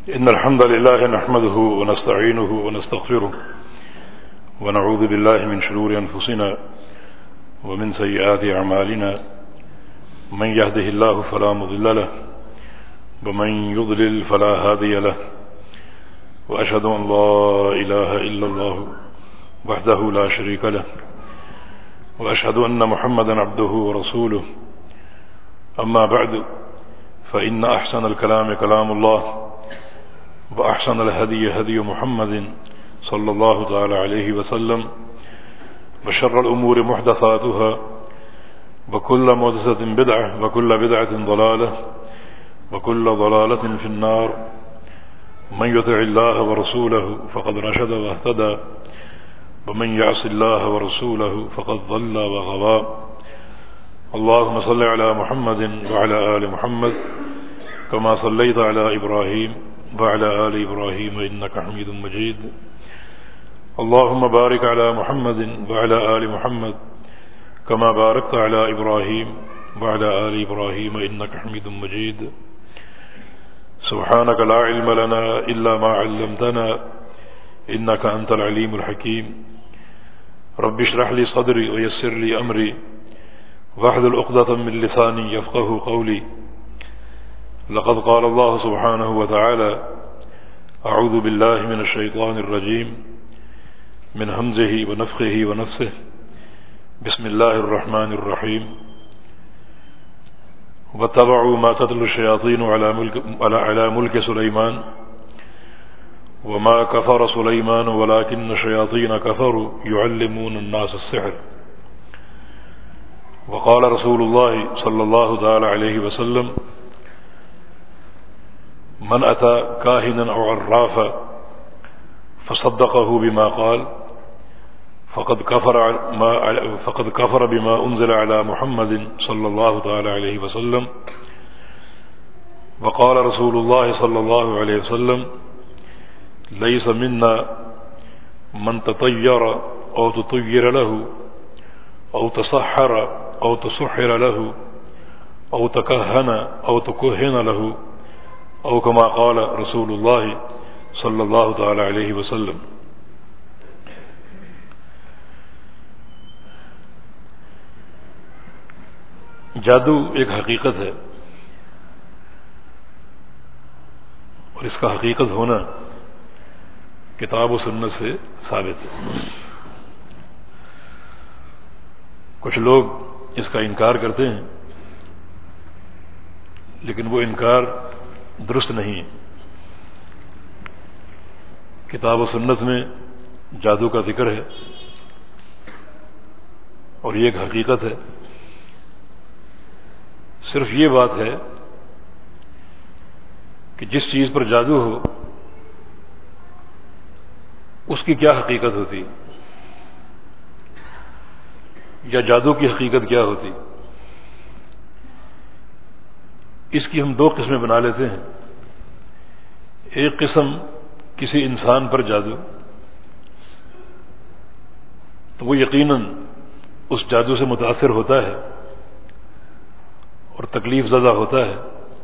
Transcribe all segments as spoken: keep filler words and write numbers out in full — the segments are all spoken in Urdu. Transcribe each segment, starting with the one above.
إن الحمد لله نحمده ونستعينه ونستغفره ونعوذ بالله من شرور أنفسنا ومن سيئات أعمالنا من يهده الله فلا مضل له ومن يضلل فلا هادي له وأشهد أن لا إله إلا الله وحده لا شريك له وأشهد أن محمدا عبده ورسوله أما بعد فإن أحسن الكلام كلام الله وأحسن الهدي هدي محمد صلى الله تعالى عليه وسلم وشر الأمور محدثاتها وكل محدثة بدعة وكل بدعة ضلالة وكل ضلالة في النار من يطع الله ورسوله فقد رشد واهتدى ومن يعص الله ورسوله فقد ضل وغوى اللهم صل على محمد وعلى آل محمد كما صليت على إبراهيم وعلى آل إبراهيم إنك حميد مجيد اللهم بارك على محمد وعلى آل محمد كما باركت على إبراهيم وعلى آل إبراهيم إنك حميد مجيد سبحانك لا علم لنا إلا ما علمتنا إنك أنت العليم الحكيم رب اشرح لي صدري ويسر لي أمري واحلل عقدة من لساني يفقهوا قولي لقد قال الله سبحانه وتعالى أعوذ بالله من الشيطان الرجيم من همزه ونفخه ونفسه بسم الله الرحمن الرحيم واتبعوا ما تتلو الشياطين على ملك, على ملك سليمان وما كفر سليمان ولكن الشياطين كفروا يعلمون الناس السحر وقال رسول الله صلى الله تعالى عليه وسلم من أتى كاهنا أو عرافا فصدقه بما قال فقد كفر ما فقد كفر بما أنزل على محمد صلى الله تعالى عليه وسلم وقال رسول الله صلى الله عليه وسلم ليس منا من تطير أو تطير له أو تصحر أو تسحر له أو تكهن أو تكهن له أو كما قال رسول الله صلی اللہ تعالی علیہ وسلم. جادو ایک حقیقت ہے اور اس کا حقیقت ہونا کتاب و سنت سے ثابت ہے. کچھ لوگ اس کا انکار کرتے ہیں لیکن وہ انکار درست نہیں ہے. کتاب و سنت میں جادو کا ذکر ہے اور یہ ایک حقیقت ہے. صرف یہ بات ہے کہ جس چیز پر جادو ہو اس کی کیا حقیقت ہوتی یا جادو کی حقیقت کیا ہوتی. اس کی ہم دو قسمیں بنا لیتے ہیں. ایک قسم کسی انسان پر جادو تو وہ یقیناً اس جادو سے متاثر ہوتا ہے اور تکلیف زدہ ہوتا ہے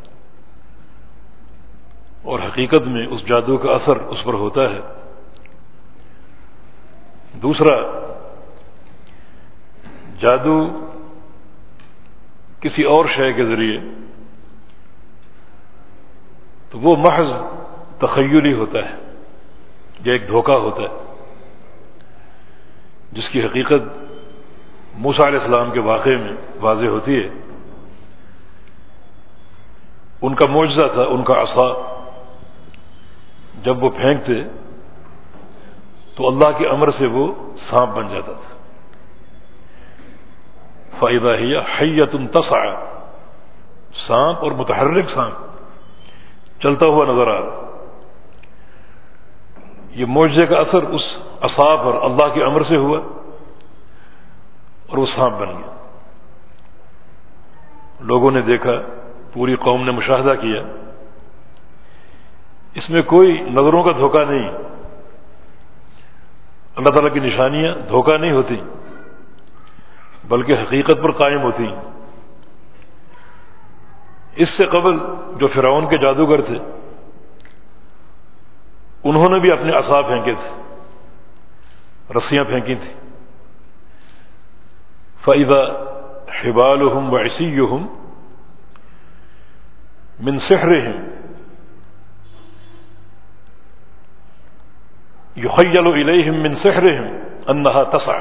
اور حقیقت میں اس جادو کا اثر اس پر ہوتا ہے. دوسرا جادو کسی اور شے کے ذریعے تو وہ محض تخیلی ہوتا ہے یا ایک دھوکہ ہوتا ہے جس کی حقیقت موسیٰ علیہ السلام کے واقعے میں واضح ہوتی ہے. ان کا معجزہ تھا ان کا عصا جب وہ پھینکتے تو اللہ کے امر سے وہ سانپ بن جاتا تھا. فَإِذَا هِيَ حَيَّةٌ تَسْعَىٰ سانپ اور متحرک سانپ چلتا ہوا نظر آ رہا. یہ معجزے کا اثر اس عصا پر اللہ کے امر سے ہوا اور وہ سانپ بن گیا. لوگوں نے دیکھا, پوری قوم نے مشاہدہ کیا. اس میں کوئی نظروں کا دھوکہ نہیں. اللہ تعالیٰ کی نشانیاں دھوکہ نہیں ہوتی بلکہ حقیقت پر قائم ہوتی. اس سے قبل جو فرعون کے جادوگر تھے انہوں نے بھی اپنے عصا پھینکے تھے، رسیاں پھینکی تھیں. فَإِذَا حِبَالُهُمْ وَعِصِيُّهُمْ مِنْ سِحْرِهِمْ يُخَيَّلُ إِلَيْهِمْ مِنْ سِحْرِهِمْ أَنَّهَا تَسْعَى.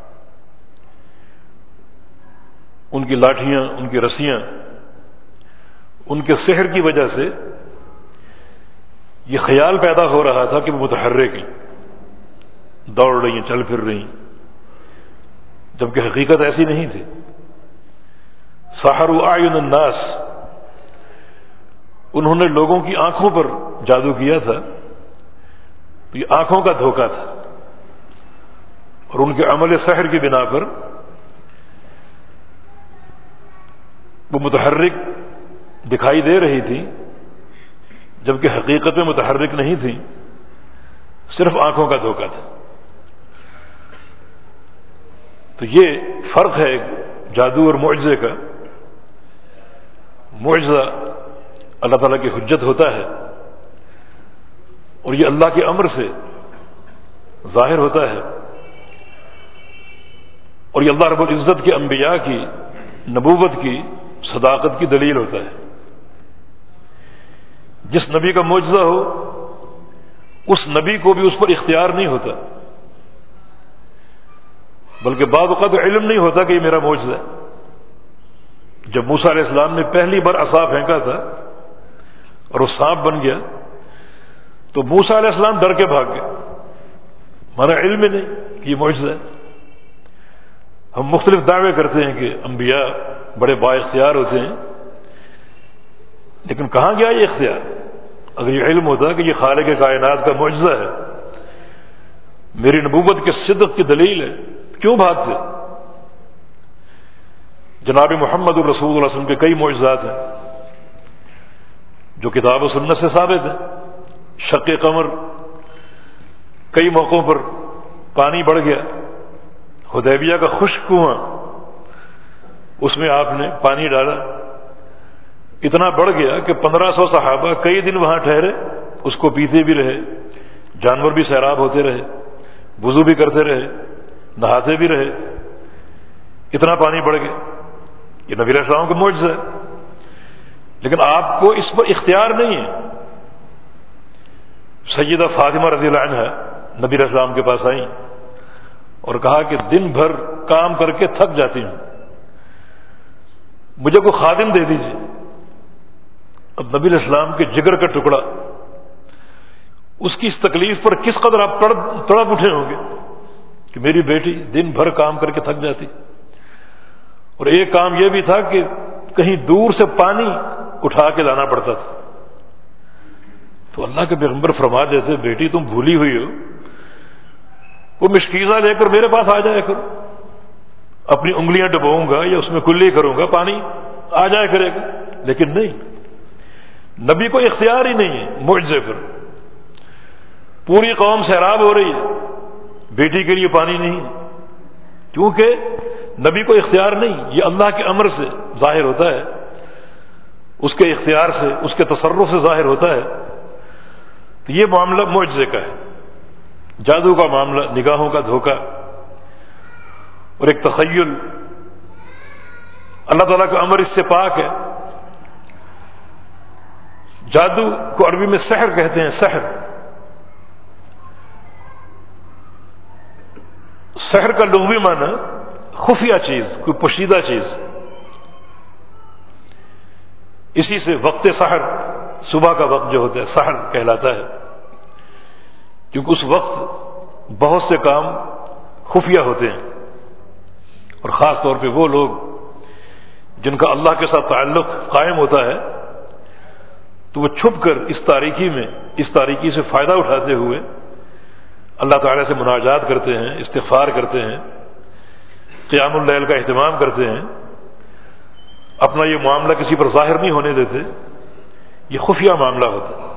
ان کی لاٹھیاں، ان کی رسیاں، ان کے سحر کی وجہ سے یہ خیال پیدا ہو رہا تھا کہ وہ متحرک ہیں، دوڑ رہی ہیں، چل پھر رہی ہیں، جبکہ حقیقت ایسی نہیں تھی. سحروا اعین الناس، انہوں نے لوگوں کی آنکھوں پر جادو کیا تھا. تو یہ آنکھوں کا دھوکہ تھا، اور ان کے عمل سحر کی بنا پر وہ متحرک دکھائی دے رہی تھی، جبکہ حقیقت میں متحرک نہیں تھی، صرف آنکھوں کا دھوکہ تھا. تو یہ فرق ہے جادو اور معجزے کا. معجزہ اللہ تعالیٰ کی حجت ہوتا ہے، اور یہ اللہ کے امر سے ظاہر ہوتا ہے، اور یہ اللہ رب العزت کے انبیاء کی نبوت کی صداقت کی دلیل ہوتا ہے. جس نبی کا معجزہ ہو اس نبی کو بھی اس پر اختیار نہیں ہوتا، بلکہ بعض اوقات علم نہیں ہوتا کہ یہ میرا معجزہ ہے. جب موسیٰ علیہ السلام نے پہلی بار عصا پھینکا تھا اور وہ سانپ بن گیا تو موسیٰ علیہ السلام ڈر کے بھاگ گئے، ہمارا علم ہی نہیں کہ یہ معجزہ ہے. ہم مختلف دعوے کرتے ہیں کہ انبیاء بڑے با اختیار ہوتے ہیں، لیکن کہاں گیا یہ اختیار؟ اگر یہ علم ہوتا کہ یہ خالق کائنات کا معجزہ ہے، میری نبوت کے صدق کی دلیل ہے، کیوں بھاگتے؟ جناب محمد رسول اللہ صلی اللہ علیہ وسلم کے کئی معجزات ہیں جو کتاب و سنت سے ثابت ہیں. شق قمر، کئی موقعوں پر پانی بڑھ گیا. حدیبیہ کا خشک کنواں، اس میں آپ نے پانی ڈالا، اتنا بڑھ گیا کہ پندرہ سو صحابہ کئی دن وہاں ٹھہرے، اس کو پیتے بھی رہے، جانور بھی سیراب ہوتے رہے، وضو بھی کرتے رہے، نہاتے بھی رہے، اتنا پانی بڑھ گیا. یہ نبی علیہ السلام کا معجزہ ہے، لیکن آپ کو اس پر اختیار نہیں ہے. سیدہ فاطمہ رضی اللہ عنہا نبی علیہ السلام کے پاس آئیں اور کہا کہ دن بھر کام کر کے تھک جاتی ہوں، مجھے کوئی خادم دے دیجیے. اب نبی علیہ السلام کے جگر کا ٹکڑا، اس کی اس تکلیف پر کس قدر آپ تڑپ اٹھے ہوں گے کہ میری بیٹی دن بھر کام کر کے تھک جاتی. اور ایک کام یہ بھی تھا کہ کہیں دور سے پانی اٹھا کے لانا پڑتا تھا. تو اللہ کے پیغمبر فرما دیتے بیٹی تم بھولی ہوئی ہو، وہ مشکیزہ لے کر میرے پاس آ جایا کرو، اپنی انگلیاں ڈبوؤں گا یا اس میں کلی کروں گا، پانی آ جایا کرے گا. لیکن نہیں، نبی کو اختیار ہی نہیں ہے معجزے پر. پوری قوم سیراب ہو رہی ہے، بیٹی کے لیے پانی نہیں، کیونکہ نبی کو اختیار نہیں. یہ اللہ کے امر سے ظاہر ہوتا ہے، اس کے اختیار سے، اس کے تصرف سے ظاہر ہوتا ہے. تو یہ معاملہ معجزے کا ہے. جادو کا معاملہ نگاہوں کا دھوکہ اور ایک تخیل، اللہ تعالیٰ کا امر اس سے پاک ہے. جادو کو عربی میں سحر کہتے ہیں. سحر سحر کا لغوی معنی خفیہ چیز، کوئی پوشیدہ چیز. اسی سے وقت سحر، صبح کا وقت جو ہوتا ہے سحر کہلاتا ہے، کیونکہ اس وقت بہت سے کام خفیہ ہوتے ہیں. اور خاص طور پہ وہ لوگ جن کا اللہ کے ساتھ تعلق قائم ہوتا ہے تو وہ چھپ کر اس تاریکی میں، اس تاریکی سے فائدہ اٹھاتے ہوئے اللہ تعالیٰ سے مناجات کرتے ہیں، استغفار کرتے ہیں، قیام اللیل کا اہتمام کرتے ہیں، اپنا یہ معاملہ کسی پر ظاہر نہیں ہونے دیتے. یہ خفیہ معاملہ ہوتا ہے.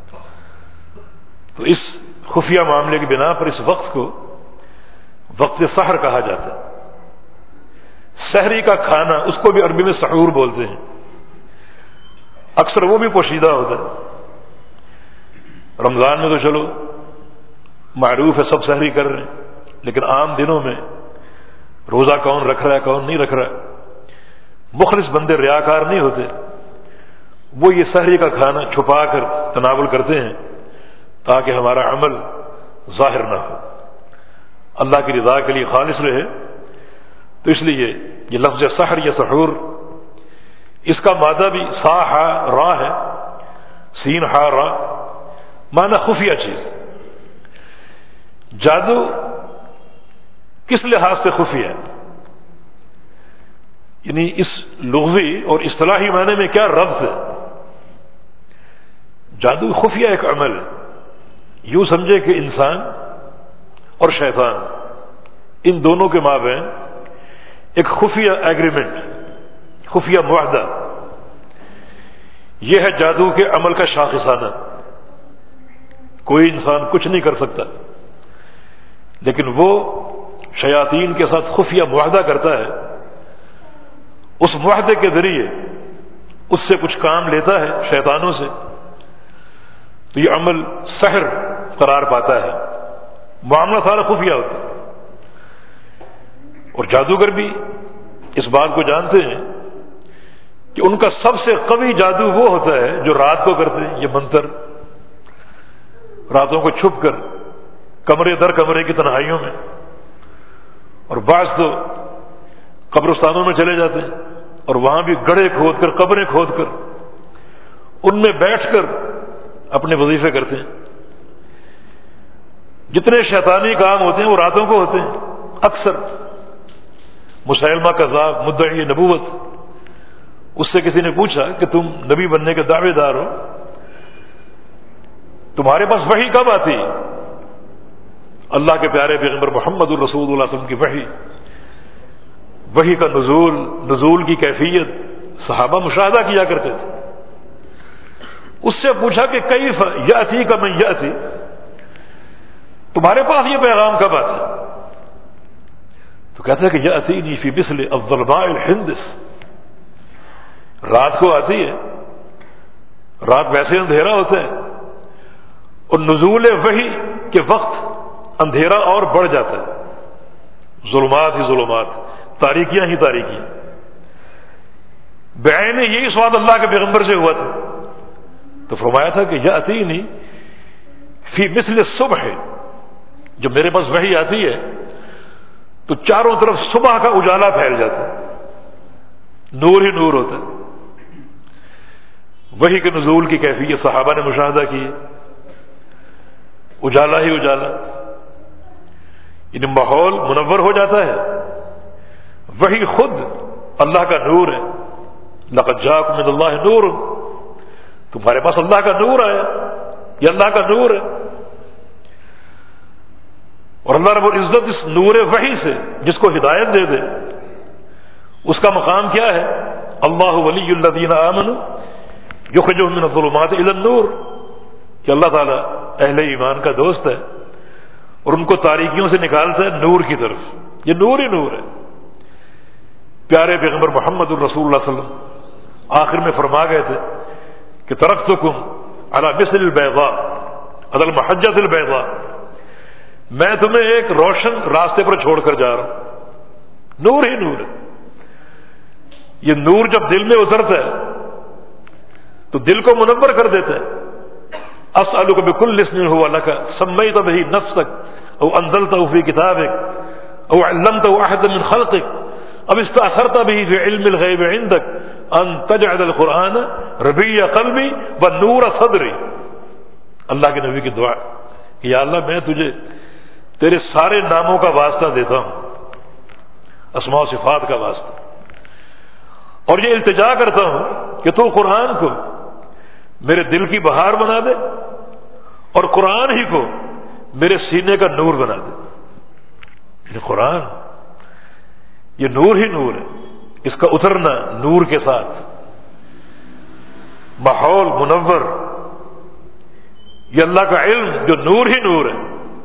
تو اس خفیہ معاملے کی بنا پر اس وقت کو وقت سحر کہا جاتا ہے. سحری کا کھانا، اس کو بھی عربی میں سحور بولتے ہیں. اکثر وہ بھی پوشیدہ ہوتا ہے. رمضان میں تو چلو معروف ہے سب سحری کر رہے ہیں، لیکن عام دنوں میں روزہ کون رکھ رہا ہے کون نہیں رکھ رہا ہے، مخلص بندے ریاکار نہیں ہوتے، وہ یہ سحری کا کھانا چھپا کر تناول کرتے ہیں تاکہ ہمارا عمل ظاہر نہ ہو، اللہ کی رضا کے لیے خالص رہے۔ تو اس لیے یہ لفظ سحر یا سحور، اس کا مادہ بھی سا ہا را ہے، سین ہا را، معنی خفیہ چیز۔ جادو کس لحاظ سے خفیہ ہے؟ یعنی اس لغوی اور اصطلاحی معنی میں کیا ربط ہے؟ جادو خفیہ ایک عمل ہے، یوں سمجھے کہ انسان اور شیطان ان دونوں کے مابین ایک خفیہ ایگریمنٹ، خفیہ معاہدہ، یہ ہے جادو کے عمل کا شاخصانہ۔ کوئی انسان کچھ نہیں کر سکتا، لیکن وہ شیاطین کے ساتھ خفیہ معاہدہ کرتا ہے، اس معاہدے کے ذریعے اس سے کچھ کام لیتا ہے شیطانوں سے، تو یہ عمل سحر قرار پاتا ہے، معاملہ سارا خفیہ ہوتا ہے۔ اور جادوگر بھی اس بات کو جانتے ہیں کہ ان کا سب سے قوی جادو وہ ہوتا ہے جو رات کو کرتے ہیں، یہ منتر راتوں کو چھپ کر کمرے در کمرے کی تنہائیوں میں، اور بعض تو قبرستانوں میں چلے جاتے ہیں اور وہاں بھی گڑھے کھود کر قبریں کھود کر ان میں بیٹھ کر اپنے وظیفے کرتے ہیں۔ جتنے شیطانی کام ہوتے ہیں وہ راتوں کو ہوتے ہیں اکثر۔ مسیلمہ کذاب مدعی نبوت، اس سے کسی نے پوچھا کہ تم نبی بننے کے دعوے دار ہو، تمہارے پاس وحی کب آتی؟ اللہ کے پیارے پیغمبر محمد الرسول اللہ علیہ وسلم کی وحی وحی کا نزول نزول کی کیفیت صحابہ مشاہدہ کیا کرتے تھے۔ اس سے پوچھا کہ کیف یاتی کا من یاتی، تمہارے پاس یہ پیغام کب آتا؟ تو کہتا ہے کہ یاتینی فی مثل الظلماء الحندس، رات کو آتی ہے، رات ویسے اندھیرا ہوتا ہے، اور نزول وحی کے وقت اندھیرا اور بڑھ جاتا ہے، ظلمات ہی ظلمات، تاریکیاں ہی تاریکیاں۔ بعین یہی سوال اللہ کے پیغمبر سے ہوا تھا، تو فرمایا تھا کہ یاتینی فی مثل الصبح، جب میرے پاس وحی آتی ہے تو چاروں طرف صبح کا اجالا پھیل جاتا ہے، نور ہی نور ہوتا ہے۔ وحی کے نزول کی کیفیت صحابہ نے مشاہدہ کی، اجالا ہی اجالا، یعنی ماحول منور ہو جاتا ہے۔ وحی خود اللہ کا نور ہے، لقد جاءکم من اللہ نور، تمہارے پاس اللہ کا نور آیا، یہ اللہ کا نور ہے۔ اور اللہ رب العزت اس نور وحی سے جس کو ہدایت دے دے، اس کا مقام کیا ہے؟ اللہ ولی الذین آمنوا یخرجہم من الظلمات الی النور، کہ اللہ تعالیٰ اہل ایمان کا دوست ہے اور ان کو تاریکیوں سے نکالتا ہے نور کی طرف، یہ نور ہی نور ہے۔ پیارے پیغمبر محمد الرسول اللہ صلی اللہ علیہ وسلم آخر میں فرما گئے تھے کہ ترکتکم علی مثل البیضاء علی المحجۃ البیضاء، میں تمہیں ایک روشن راستے پر چھوڑ کر جا رہا ہوں، نور ہی نور ہے۔ یہ نور جب دل میں اترتا ہے تو دل کو منور کر دیتا ہے۔ اسألک بکل اسم هو لک سمیت بہ نفسک او انزلتہ فی کتابک او علمتہ احدا من خلقک اب استأثرت به فی علم الغیب عندک ان تجعل القرآن ربیع قلبی و نور صدری۔ اللہ کے نبی کی دعا کہ یا اللہ میں تجھے تیرے سارے ناموں کا واسطہ دیتا ہوں، اسماء و صفات کا واسطہ، اور یہ التجا کرتا ہوں کہ تو قرآن کو میرے دل کی بہار بنا دے اور قرآن ہی کو میرے سینے کا نور بنا دے۔ یہ قرآن یہ نور ہی نور ہے، اس کا اترنا نور کے ساتھ، ماحول منور، یہ اللہ کا علم جو نور ہی نور ہے،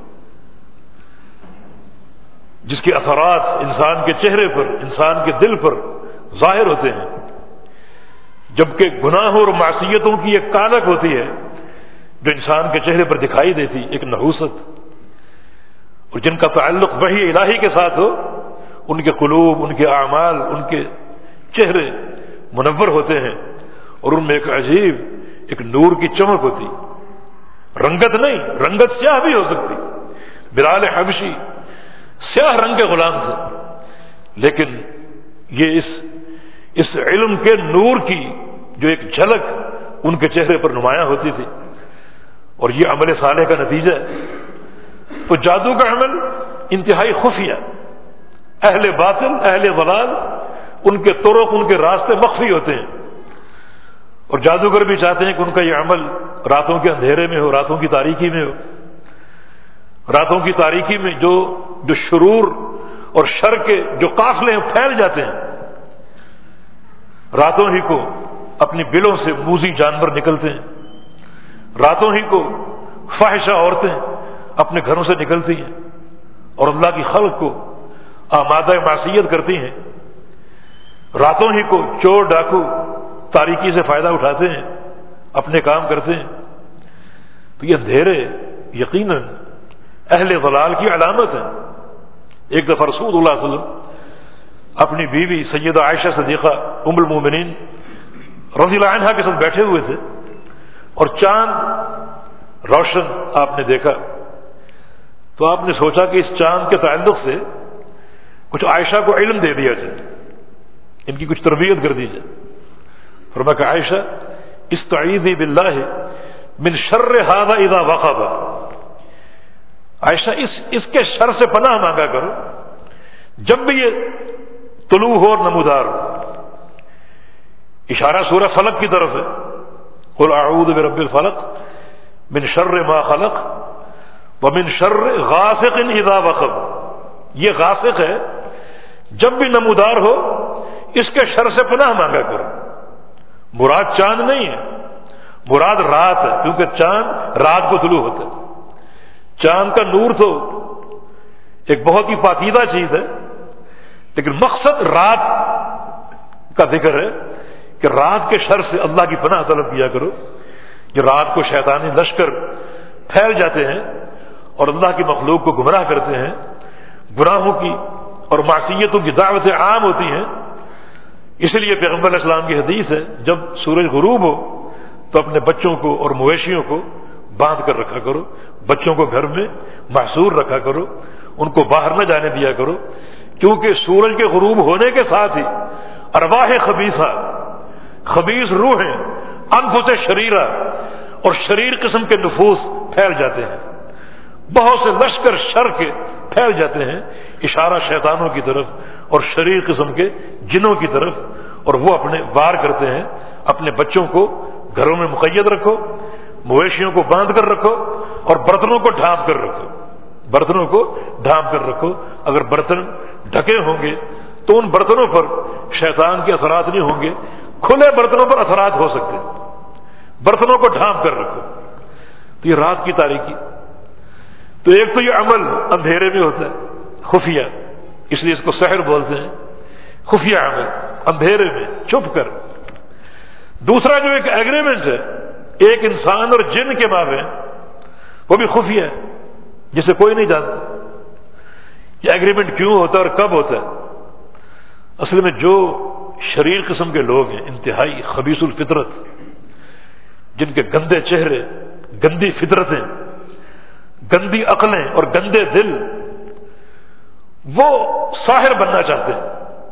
جس کے اثرات انسان کے چہرے پر انسان کے دل پر ظاہر ہوتے ہیں، جبکہ گناہوں اور معصیتوں کی ایک کانک ہوتی ہے جو انسان کے چہرے پر دکھائی دیتی، ایک نحوست، اور جن کا تعلق وحی الہی کے ساتھ ہو، ان کے قلوب، ان کے اعمال، ان کے چہرے منور ہوتے ہیں، اور ان میں ایک عجیب ایک نور کی چمک ہوتی، رنگت نہیں، رنگت سیاہ بھی ہو سکتی۔ بلال حبشی سیاہ رنگ کے غلام تھے، لیکن یہ اس اس علم کے نور کی جو ایک جھلک ان کے چہرے پر نمایاں ہوتی تھی، اور یہ عمل صالح کا نتیجہ ہے۔ تو جادو کا عمل انتہائی خفیہ، اہل باطل، اہل ضلال، ان کے طرق، ان کے راستے مخفی ہوتے ہیں، اور جادوگر بھی چاہتے ہیں کہ ان کا یہ عمل راتوں کے اندھیرے میں ہو، راتوں کی تاریکی میں ہو۔ راتوں کی تاریکی میں جو جو شرور اور شر کے جو قافلے ہیں پھیل جاتے ہیں، راتوں ہی کو اپنی بلوں سے موذی جانور نکلتے ہیں، راتوں ہی کو فاحشہ عورتیں اپنے گھروں سے نکلتی ہیں اور اللہ کی خلق کو آمادہ معصیت کرتی ہیں، راتوں ہی کو چور ڈاکو تاریکی سے فائدہ اٹھاتے ہیں، اپنے کام کرتے ہیں۔ تو یہ اندھیرے یقیناً اہل ضلال کی علامت ہے۔ ایک دفعہ رسول اللہ صلی اللہ علیہ وسلم اپنی بیوی سیدہ عائشہ صدیقہ ام المومنین رضی اللہ عنہا کے ساتھ بیٹھے ہوئے تھے، اور چاند روشن آپ نے دیکھا، تو آپ نے سوچا کہ اس چاند کے تعلق سے کچھ عائشہ کو علم دے دیا جائے، ان کی کچھ تربیت کر دی جائے۔ فرمایا کہ عائشہ استعیذی باللہ من شر ھذا اذا وقب، عائشہ اس اس کے شر سے پناہ مانگا کرو جب بھی یہ طلوع ہو اور نمودار ہو۔ اشارہ سورہ فلق کی طرف ہے، قل اعوذ برب الفلق من شر ما خلق ومن شر غاسق اذا وقب۔ یہ غاسق ہے، جب بھی نمودار ہو اس کے شر سے پناہ مانگا کرو۔ مراد چاند نہیں ہے، مراد رات ہے، کیونکہ چاند رات کو طلوع ہوتا ہے۔ چاند کا نور تو ایک بہت ہی پاکیزہ چیز ہے، لیکن مقصد رات کا ذکر ہے کہ رات کے شر سے اللہ کی پناہ طلب کیا کرو۔ کہ رات کو شیطانی لشکر پھیل جاتے ہیں اور اللہ کی مخلوق کو گمراہ کرتے ہیں، گناہوں کی اور معصیتوں کی دعوتیں عام ہوتی ہیں۔ اس لیے پیغمبر علیہ السلام کی حدیث ہے، جب سورج غروب ہو تو اپنے بچوں کو اور مویشیوں کو باندھ کر رکھا کرو، بچوں کو گھر میں محصور رکھا کرو، ان کو باہر نہ جانے دیا کرو، کیونکہ سورج کے غروب ہونے کے ساتھ ہی ارواح خبیثہ، خبیث روحیں، انفس شریرہ اور شریر قسم کے نفوس پھیل جاتے ہیں، بہت سے لشکر شر کے پھیل جاتے ہیں، اشارہ شیطانوں کی طرف اور شریر قسم کے جنوں کی طرف، اور وہ اپنے وار کرتے ہیں۔ اپنے بچوں کو گھروں میں مقید رکھو، مویشیوں کو باندھ کر رکھو، اور برتنوں کو ڈھانپ کر رکھو، برتنوں کو ڈھانپ کر رکھو۔ اگر برتن ڈھکے ہوں گے تو ان برتنوں پر شیطان کے اثرات نہیں ہوں گے، کھلے برتنوں پر اثرات ہو سکتے ہیں۔ برتنوں کو ڈھانپ کر رکھو۔ تو یہ رات کی تاریکی، تو ایک تو یہ عمل اندھیرے میں ہوتا ہے، خفیہ، اس لیے اس کو سحر بولتے ہیں، خفیہ عمل اندھیرے میں چھپ کر۔ دوسرا جو ایک ایگریمنٹ ہے ایک انسان اور جن کے مابین، وہ بھی خفیہ ہے، جسے کوئی نہیں جانتا۔ یہ ایگریمنٹ کیوں ہوتا ہے اور کب ہوتا ہے؟ اصل میں جو شریر قسم کے لوگ ہیں، انتہائی خبیث الفطرت، جن کے گندے چہرے، گندی فطرتیں، گندی عقلیں اور گندے دل، وہ ساحر بننا چاہتے ہیں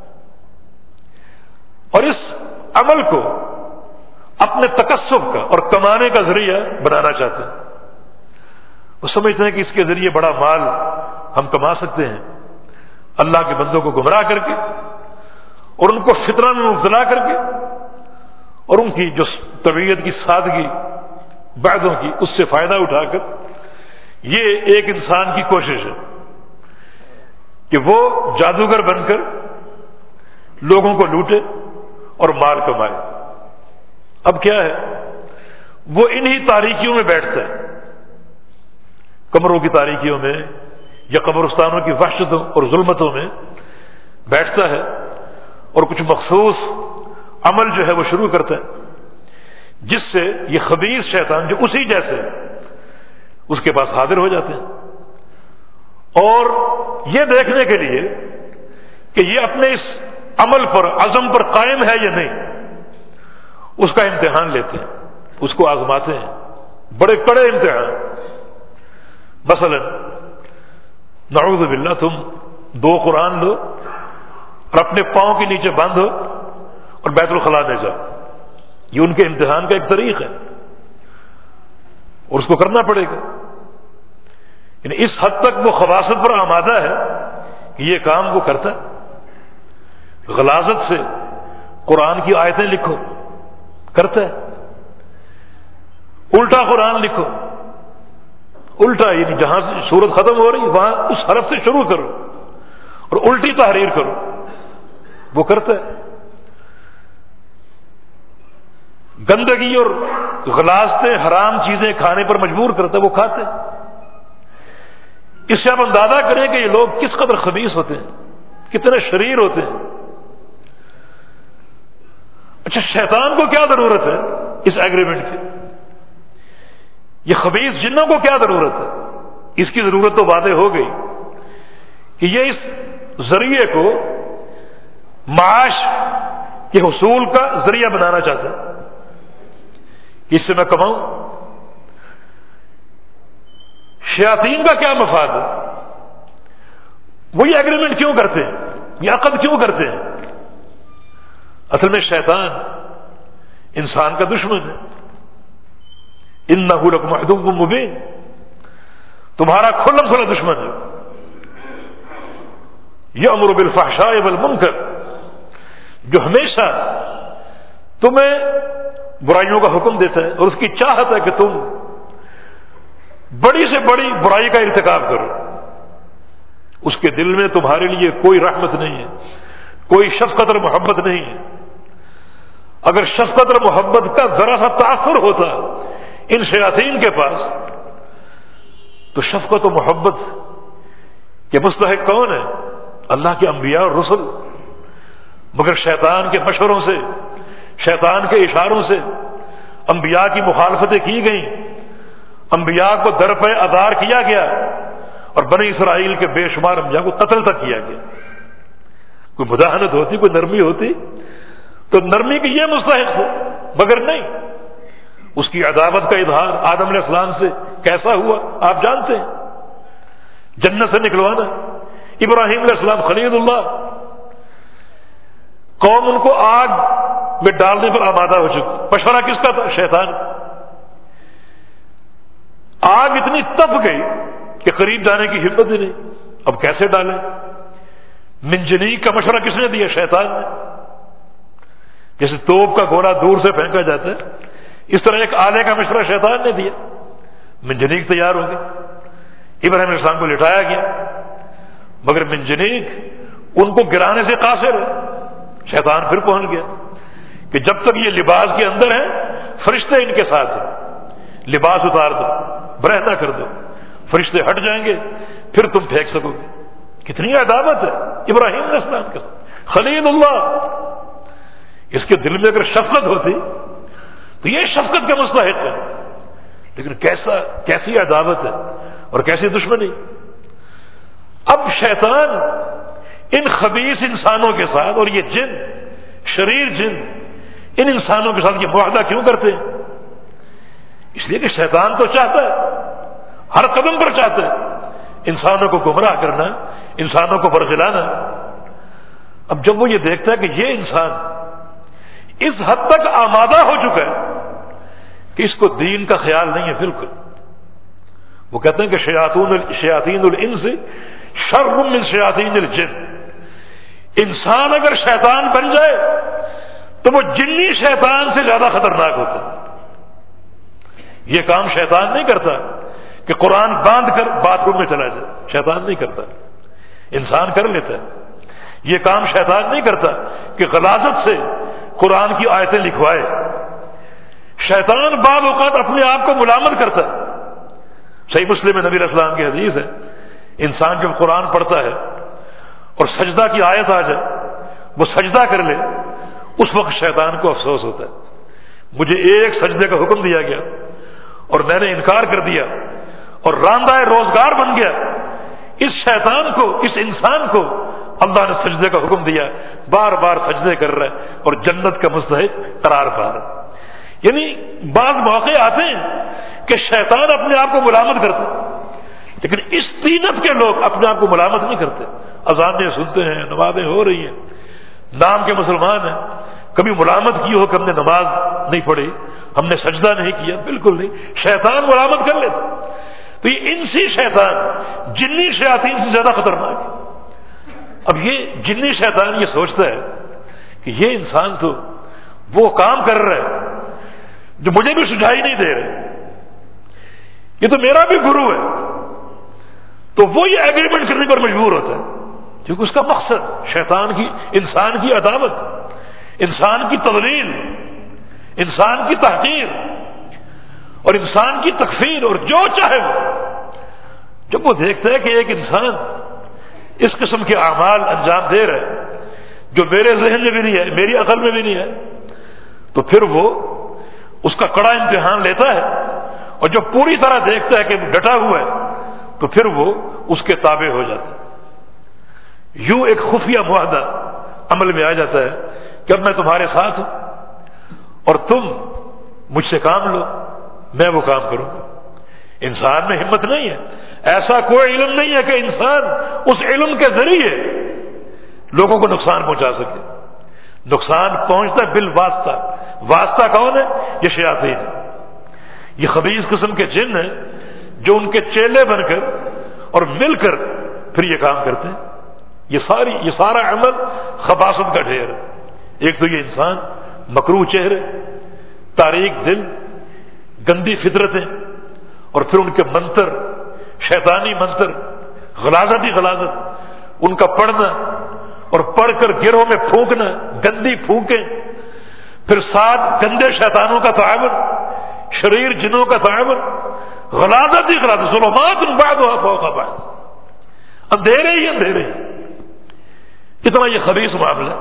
اور اس عمل کو اپنے تکسب کا اور کمانے کا ذریعہ بنانا چاہتے ہیں۔ وہ سمجھتے ہیں کہ اس کے ذریعے بڑا مال ہم کما سکتے ہیں، اللہ کے بندوں کو گمراہ کر کے اور ان کو فتنہ میں مبتلا کر کے، اور ان کی جو طبیعت کی سادگی بعدوں کی، اس سے فائدہ اٹھا کر۔ یہ ایک انسان کی کوشش ہے کہ وہ جادوگر بن کر لوگوں کو لوٹے اور مال کمائے۔ اب کیا ہے، وہ انہی تاریکیوں میں بیٹھتا ہے، کمروں کی تاریکیوں میں یا قبرستانوں کی وحشتوں اور ظلمتوں میں بیٹھتا ہے، اور کچھ مخصوص عمل جو ہے وہ شروع کرتا ہے، جس سے یہ خبیث شیطان جو اسی جیسے اس کے پاس حاضر ہو جاتے ہیں، اور یہ دیکھنے کے لیے کہ یہ اپنے اس عمل پر عزم پر قائم ہے یا نہیں، اس کا امتحان لیتے ہیں، اس کو آزماتے ہیں، بڑے کڑے امتحان۔ مثلا نعوذ باللہ تم دو قرآن لو اور اپنے پاؤں کے نیچے باندھو اور بیت الخلاء میں جاؤ، یہ ان کے امتحان کا ایک طریق ہے اور اس کو کرنا پڑے گا۔ یعنی اس حد تک وہ خباثت پر آمادہ ہے کہ یہ کام وہ کرتا ہے، غلاظت سے قرآن کی آیتیں لکھو کرتا ہے، الٹا قرآن لکھو، الٹا یعنی جہاں سے سورت ختم ہو رہی وہاں اس حرف سے شروع کرو اور الٹی تحریر کرو، وہ کرتا ہے۔ گندگی اور غلاظتیں حرام چیزیں کھانے پر مجبور کرتا ہے، وہ کھاتے ہیں۔ اس سے آپ اندازہ کریں کہ یہ لوگ کس قدر خبیث ہوتے ہیں، کتنے شریر ہوتے ہیں۔ اچھا شیطان کو کیا ضرورت ہے اس ایگریمنٹ کی؟ یہ خبیث جنوں کو کیا ضرورت ہے؟ اس کی ضرورت تو واضح ہو گئی کہ یہ اس ذریعے کو معاش کے حصول کا ذریعہ بنانا چاہتا ہے کہ اس سے میں کماؤں۔ شیاطین کا کیا مفاد ہے؟ وہ یہ ایگریمنٹ کیوں کرتے ہیں، یہ عقد کیوں کرتے ہیں؟ اصل میں شیطان انسان کا دشمن ہے، انہ لکم عدو مبین، تمہارا کھلم کھلا دشمن ہے۔ یأمر بالفحشاء والمنکر، جو ہمیشہ تمہیں برائیوں کا حکم دیتا ہے اور اس کی چاہت ہے کہ تم بڑی سے بڑی برائی کا ارتکاب کرو، اس کے دل میں تمہارے لیے کوئی رحمت نہیں ہے، کوئی شفقت اور محبت نہیں ہے۔ اگر شفقت اور محبت کا ذرا سا تاثر ہوتا ان شیاطین کے پاس تو شفقت و محبت کے مستحق کون ہے؟ اللہ کے انبیاء اور رسل۔ مگر شیطان کے مشوروں سے، شیطان کے اشاروں سے انبیاء کی مخالفتیں کی گئیں، انبیاء کو در پہ ادار کیا گیا اور بنی اسرائیل کے بے شمار انبیاء کو قتل تک کیا گیا۔ کوئی مداحنت ہوتی، کوئی نرمی ہوتی تو نرمی کے یہ مستحق تھے، مگر نہیں۔ اس کی عداوت کا اظہار آدم علیہ السلام سے کیسا ہوا آپ جانتے ہیں، جنت سے نکلوانا، ابراہیم علیہ السلام خلیل اللہ، قوم ان کو آگ میں ڈالنے پر آمادہ ہو چکی، مشورہ کس کا تھا؟ شیطان۔ آگ اتنی تپ گئی کہ قریب جانے کی ہمت ہی نہیں، اب کیسے ڈالیں؟ منجنیق کا مشورہ کس نے دیا؟ شیطان نے۔ جیسے توپ کا گولا دور سے پھینکا جاتا ہے، اس طرح ایک آلے کا مشورہ شیطان نے دیا، منجنیق تیار ہو گئی، ابراہیم علیہ السلام کو لٹایا گیا، مگر منجنیق ان کو گرانے سے قاصر ہے۔ شیطان پھر پہنچ گیا کہ جب تک یہ لباس کے اندر ہیں فرشتے ان کے ساتھ ہیں، لباس اتار دو، برہنہ کر دو، فرشتے ہٹ جائیں گے پھر تم پھینک سکو گے۔ کتنی عداوت ہے ابراہیم علیہ السلام کے ساتھ، خلیل اللہ۔ اس کے دل میں اگر شفقت ہوتی تو یہ شفقت کا مستحق ہے، لیکن کیسا کیسی عداوت ہے اور کیسی دشمنی۔ اب شیطان ان خبیث انسانوں کے ساتھ، اور یہ جن شریر جن ان انسانوں کے ساتھ یہ معاہدہ کیوں کرتے ہیں؟ اس لیے کہ شیطان تو چاہتا ہے، ہر قدم پر چاہتا ہے انسانوں کو گمراہ کرنا، انسانوں کو برگلانا۔ اب جب وہ یہ دیکھتا ہے کہ یہ انسان اس حد تک آمادہ ہو چکا ہے کہ اس کو دین کا خیال نہیں ہے بالکل، وہ کہتے ہیں کہ شیاطین الانس شر من شیاطین الجن، انسان اگر شیطان بن جائے تو وہ جنی شیطان سے زیادہ خطرناک ہوتا ہے۔ یہ کام شیطان نہیں کرتا کہ قرآن باندھ کر باتھ روم میں چلا جائے، شیطان نہیں کرتا، انسان کر لیتا ہے۔ یہ کام شیطان نہیں کرتا کہ غلاظت سے قرآن کی آیتیں لکھوائے، شیطان بعض اوقات اپنے آپ کو ملامت کرتا ہے۔ صحیح مسلم میں نبی علیہ السلام کی حدیث ہے، انسان جب قرآن پڑھتا ہے اور سجدہ کی آیت آ جائے وہ سجدہ کر لے، اس وقت شیطان کو افسوس ہوتا ہے، مجھے ایک سجدے کا حکم دیا گیا اور میں نے انکار کر دیا اور راندہ روزگار بن گیا، اس شیطان کو، اس انسان کو اللہ نے سجدے کا حکم دیا، بار بار سجدے کر رہا ہے اور جنت کا مستحق قرار پا رہا ہے۔ یعنی بعض موقع آتے ہیں کہ شیطان اپنے آپ کو ملامت کرتا ہے، لیکن اس طینت کے لوگ اپنے آپ کو ملامت نہیں کرتے۔ اذانیں سنتے ہیں، نمازیں ہو رہی ہیں، نام کے مسلمان ہیں، کبھی ملامت کی ہو کہ ہم نے نماز نہیں پڑھی، ہم نے سجدہ نہیں کیا؟ بالکل نہیں، شیطان ملامت کر لیتا۔ تو یہ انسی شیطان جنی شیاطین سے زیادہ خطرناک ہے۔ اب یہ جنی شیطان یہ سوچتا ہے کہ یہ انسان تو وہ کام کر رہا ہے جو مجھے بھی سجھائی نہیں دے رہے، یہ تو میرا بھی گرو ہے، تو وہ یہ ایگریمنٹ کرنے پر مجبور ہوتا ہے، کیونکہ اس کا مقصد شیطان کی، انسان کی عداوت، انسان کی تضلیل، انسان کی تحقیر اور انسان کی تکفیر، اور جو چاہے وہ۔ جب وہ دیکھتا ہے کہ ایک انسان اس قسم کے اعمال انجام دے رہا ہے جو میرے ذہن میں بھی نہیں ہے، میری عقل میں بھی نہیں ہے، تو پھر وہ اس کا کڑا امتحان لیتا ہے، اور جب پوری طرح دیکھتا ہے کہ ڈٹا ہوا ہے تو پھر وہ اس کے تابع ہو جاتا ہے۔ یوں ایک خفیہ معاہدہ عمل میں آ جاتا ہے کہ اب میں تمہارے ساتھ ہوں اور تم مجھ سے کام لو، میں وہ کام کروں گا۔ انسان میں ہمت نہیں ہے، ایسا کوئی علم نہیں ہے کہ انسان اس علم کے ذریعے لوگوں کو نقصان پہنچا سکے۔ نقصان پہنچتا ہے بالواسطہ۔ واسطہ کون ہے؟ یہ شیاطین ہے، یہ خبیث قسم کے جن ہیں جو ان کے چیلے بن کر اور مل کر پھر یہ کام کرتے ہیں۔ یہ ساری یہ سارا عمل خباثت کا ڈھیر ہے۔ ایک تو یہ انسان مکروہ چہرے، تاریک دل، گندی فطرتیں، اور پھر ان کے منتر، شیطانی منتر، غلاظت ہی غلاظت، ان کا پڑھنا اور پڑھ کر گروہ میں پھونکنا، گندی پھونکیں، پھر ساتھ گندے شیطانوں کا تعاون، شریر جنوں کا تعاون، غلاظت ہی غلاظت، ظلمات بعضها فوق بعض، اندھیرے ہی اندھیرے ہی، اتنا یہ خبیث معاملہ۔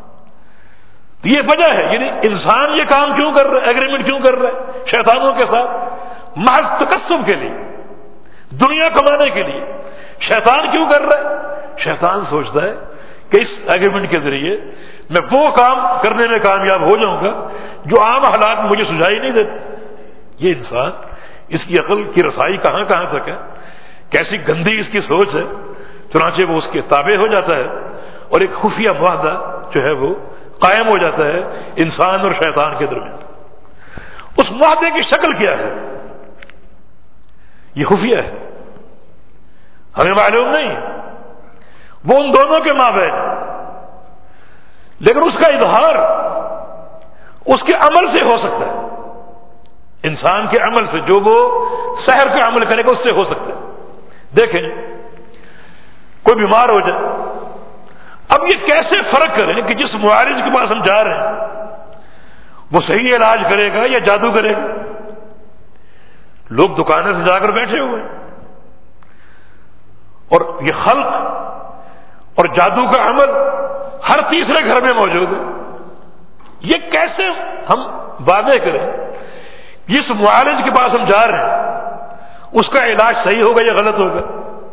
تو یہ وجہ ہے، یعنی انسان یہ کام کیوں کر رہا ہے، ایگریمنٹ کیوں کر رہا ہے شیطانوں کے ساتھ؟ محض تکسب کے لیے، دنیا کمانے کے لیے۔ شیطان کیوں کر رہا ہے؟ شیطان سوچتا ہے کہ اس ایگریمنٹ کے ذریعے میں وہ کام کرنے میں کامیاب ہو جاؤں گا جو عام حالات میں مجھے سجھائی نہیں دیتے۔ یہ انسان، اس کی عقل کی رسائی کہاں کہاں تک ہے، کیسی گندی اس کی سوچ ہے، چنانچہ وہ اس کے تابع ہو جاتا ہے، اور ایک خفیہ معاہدہ جو ہے وہ قائم ہو جاتا ہے انسان اور شیطان کے درمیان۔ اس معاہدے کی شکل کیا ہے؟ یہ خفیہ ہے، ہمیں معلوم نہیں، وہ ان دونوں کے مابین، لیکن اس کا اظہار اس کے عمل سے ہو سکتا ہے، انسان کے عمل سے، جو وہ سحر کا عمل کرے گا اس سے ہو سکتا ہے۔ دیکھیں، کوئی بیمار ہو جائے، اب یہ کیسے فرق کریں کہ جس معالج کے پاس ہم جا رہے ہیں وہ صحیح علاج کرے گا یا جادو کرے گا؟ لوگ دکانیں سے جا کر بیٹھے ہوئے ہیں، اور یہ خلق اور جادو کا عمل ہر تیسرے گھر میں موجود ہے۔ یہ کیسے ہم وعدے کریں جس معالج کے پاس ہم جا رہے ہیں اس کا علاج صحیح ہوگا یا غلط ہوگا؟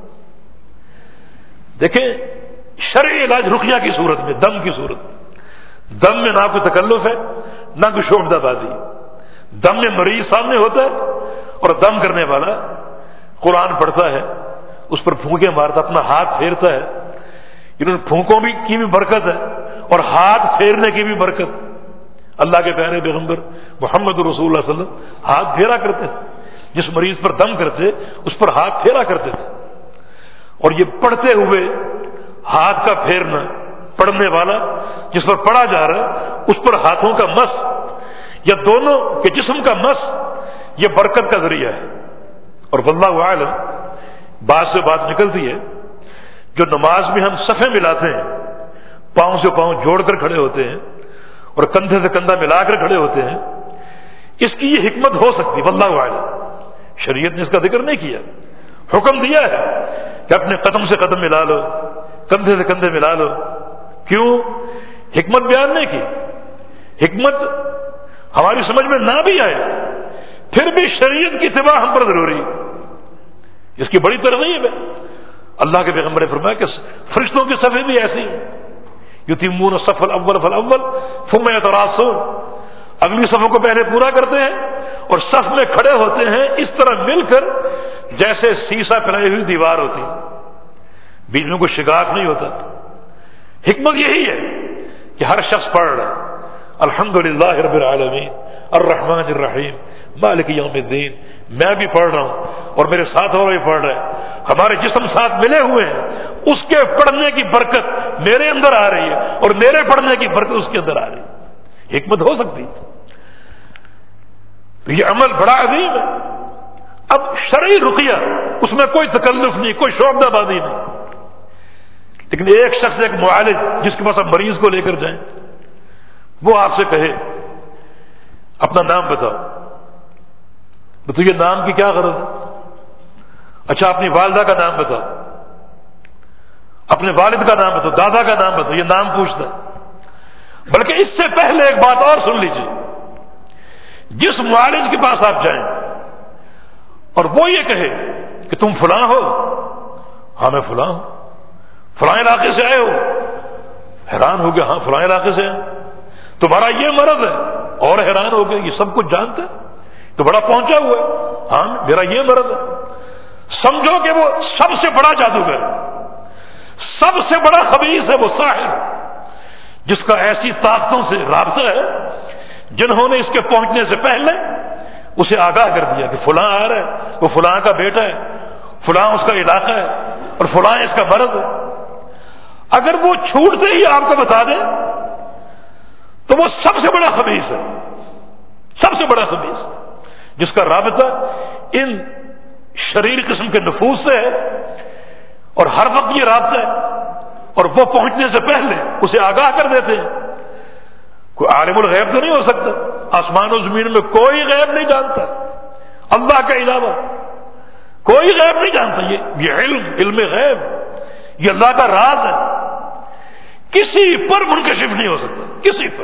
دیکھیں، شرعی علاج رقیہ کی صورت میں، دم کی صورت میں، دم میں نہ کوئی تکلف ہے نہ کوئی شعبدہ بازی، دم میں مریض سامنے ہوتا ہے اور دم کرنے والا قرآن پڑھتا ہے، اس پر پھونکے مارتا، اپنا ہاتھ پھیرتا ہے۔ انہوں نے پھونکوں بھی کی بھی برکت ہے اور ہاتھ پھیرنے کی بھی برکت۔ اللہ کے پیارے پیغمبر محمد رسول اللہ صلی اللہ علیہ وسلم ہاتھ پھیرا کرتے تھے، جس مریض پر دم کرتے اس پر ہاتھ پھیرا کرتے تھے۔ اور یہ پڑھتے ہوئے ہاتھ کا پھیرنا، پڑھنے والا جس پر پڑھا جا رہا ہے اس پر ہاتھوں کا مس یا دونوں کے جسم کا مس، یہ برکت کا ذریعہ ہے۔ اور واللہ اعلم، بات سے بات نکلتی ہے، جو نماز میں ہم صفیں ملاتے ہیں، پاؤں سے پاؤں جوڑ کر کھڑے ہوتے ہیں اور کندھے سے کندھا ملا کر کھڑے ہوتے ہیں، اس کی یہ حکمت ہو سکتی، واللہ اعلم۔ شریعت نے اس کا ذکر نہیں کیا، حکم دیا ہے کہ اپنے قدم سے قدم ملا لو، کندھے سے کندھے ملا لو۔ کیوں؟ حکمت بیان نہیں کی۔ حکمت ہماری سمجھ میں نہ بھی آئے پھر بھی شریعت کی اتباع ہم پر ضروری ہے. اس کی بڑی ترغیب ہے. اللہ کے پیغمبر نے فرمایا کہ فرشتوں کی صفیں بھی ایسی ہیں، یتمون الصف الاول فالاول ثم یتراصون، اگلی صفوں کو پہلے پورا کرتے ہیں اور صف میں کھڑے ہوتے ہیں اس طرح مل کر جیسے سیسا پلائی ہوئی دیوار ہوتی، بیچ میں کوئی شگاف نہیں ہوتا. حکمت یہی ہے کہ ہر شخص پڑھ رہا ہے الحمدللہ رب العالمین الرحمن الرحیم مالک یوم الدین. میں بھی پڑھ رہا ہوں اور میرے ساتھ اور بھی پڑھ رہے ہیں، ہمارے جسم ساتھ ملے ہوئے ہیں. اس کے پڑھنے کی برکت میرے اندر آ رہی ہے اور میرے پڑھنے کی برکت اس کے اندر آ رہی ہے. حکمت ہو سکتی ہے. تو یہ عمل بڑا عظیم ہے. اب شرعی رقیہ اس میں کوئی تکلف نہیں، کوئی شعبہ بازی نہیں. لیکن ایک شخص ایک معالج جس کے پاس آپ مریض کو لے کر جائیں، وہ آپ سے کہے اپنا نام بتاؤ، تو تجھے نام کی کیا غرض ہے؟ اچھا اپنی والدہ کا نام بتاؤ، اپنے والد کا نام بتاؤ، دادا کا نام بتاؤ. یہ نام پوچھتا ہے. بلکہ اس سے پہلے ایک بات اور سن لیجیے. جس معالج کے پاس آپ جائیں اور وہ یہ کہے کہ تم فلاں ہو، ہاں میں فلاں ہوں، فلاں علاقے سے آئے ہو، حیران ہو گیا ہاں فلاں علاقے سے آئے، تمہارا یہ مرض ہے، اور حیران ہو گیا یہ سب کچھ جانتا ہے تو بڑا پہنچا ہوا ہے، ہاں میرا یہ مرض ہے. سمجھو کہ وہ سب سے بڑا جادوگر، سب سے بڑا خبیث ہے، وہ ساحر جس کا ایسی طاقتوں سے رابطہ ہے جنہوں نے اس کے پہنچنے سے پہلے اسے آگاہ کر دیا کہ فلاں آ رہا ہے، وہ فلاں کا بیٹا ہے، فلاں اس کا علاقہ ہے اور فلاں اس کا مرض ہے. اگر وہ چھوٹتے ہی آپ کو بتا دیں تو وہ سب سے بڑا خبیث ہے، سب سے بڑا خبیث جس کا رابطہ ان شریر قسم کے نفوس سے ہے اور ہر وقت یہ رابطہ ہے اور وہ پہنچنے سے پہلے اسے آگاہ کر دیتے ہیں. کوئی عالم الغیب تو نہیں ہو سکتا، آسمان و زمین میں کوئی غیب نہیں جانتا اللہ کے علاوہ، کوئی غیب نہیں جانتا. یہ یہ علم علم غیب یہ اللہ کا راز ہے، کسی پر منکشف نہیں ہو سکتا، کسی پر.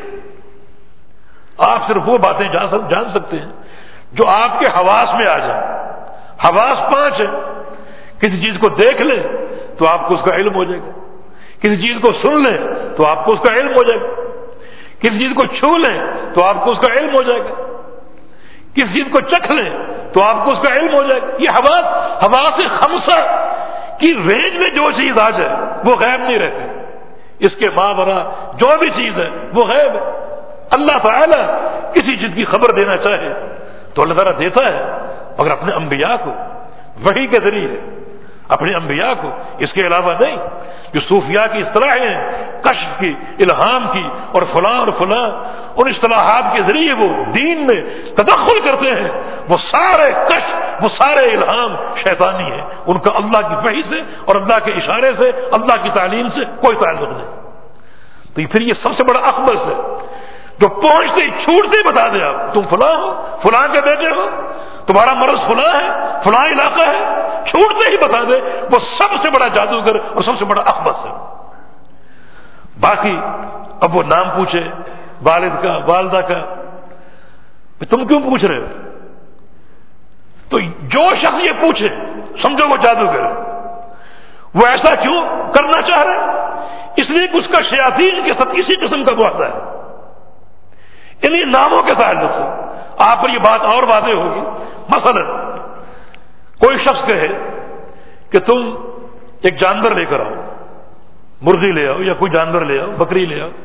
آپ صرف وہ باتیں جان سکتے ہیں جو آپ کے حواس میں آ جائیں. حواس پانچ ہے، کسی چیز کو دیکھ لیں تو آپ کو اس کا علم ہو جائے گا، کسی چیز کو سن لیں تو آپ کو اس کا علم ہو جائے گا، کسی چیز کو چھو لیں تو آپ کو اس کا علم ہو جائے گا، کسی چیز کو چکھ لیں تو آپ کو اس کا علم ہو جائے گا. یہ حواس حواس خمسہ کی رینج میں جو چیز آ جائے وہ غیب نہیں رہتی. اس کے ماورا جو بھی چیز ہے وہ غیب ہے. اللہ تعالی کسی چیز کی خبر دینا چاہے تو اللہ تعالیٰ دیتا ہے، مگر اپنے انبیاء کو وحی کے ذریعے، اپنے انبیاء کو، اس کے علاوہ نہیں. جو صوفیاء کی اصطلاحیں ہیں کشف کی، الہام کی اور فلاں اور فلاں، ان اصطلاحات کے ذریعے وہ دین میں تدخل کرتے ہیں، وہ سارے کشف وہ سارے الہام شیطانی ہیں. ان کا اللہ کی وحی سے اور اللہ کے اشارے سے، اللہ کی تعلیم سے کوئی تعلق نہیں. تو پھر یہ سب سے بڑا اخبث ہے جو پہنچتے ہی چھوٹتے ہی بتا دیں آپ تم فلاں ہو، فلاں کے بیٹے ہو، تمہارا مرض فلاں ہے، فلاں علاقہ ہے، چھوٹتے ہی بتا دے. وہ سب سے بڑا جادوگر اور سب سے بڑا اخبث ہے. باقی اب وہ نام پوچھے والد کا، والدہ کا، تم کیوں پوچھ رہے ہو؟ تو جو شخص یہ پوچھے سمجھو وہ جادوگر ہے. وہ ایسا کیوں کرنا چاہ رہا ہے؟ اس لیے کہ اس کا شیاطین کے ساتھ اسی قسم کا معاہدہ ہے. انہی ناموں کے تعلق سے آپ پر یہ بات اور واضح ہوگی. مثلا کوئی شخص کہے کہ تم ایک جانور لے کر آؤ، مرغی لے آؤ یا کوئی جانور لے آؤ، بکری لے آؤ،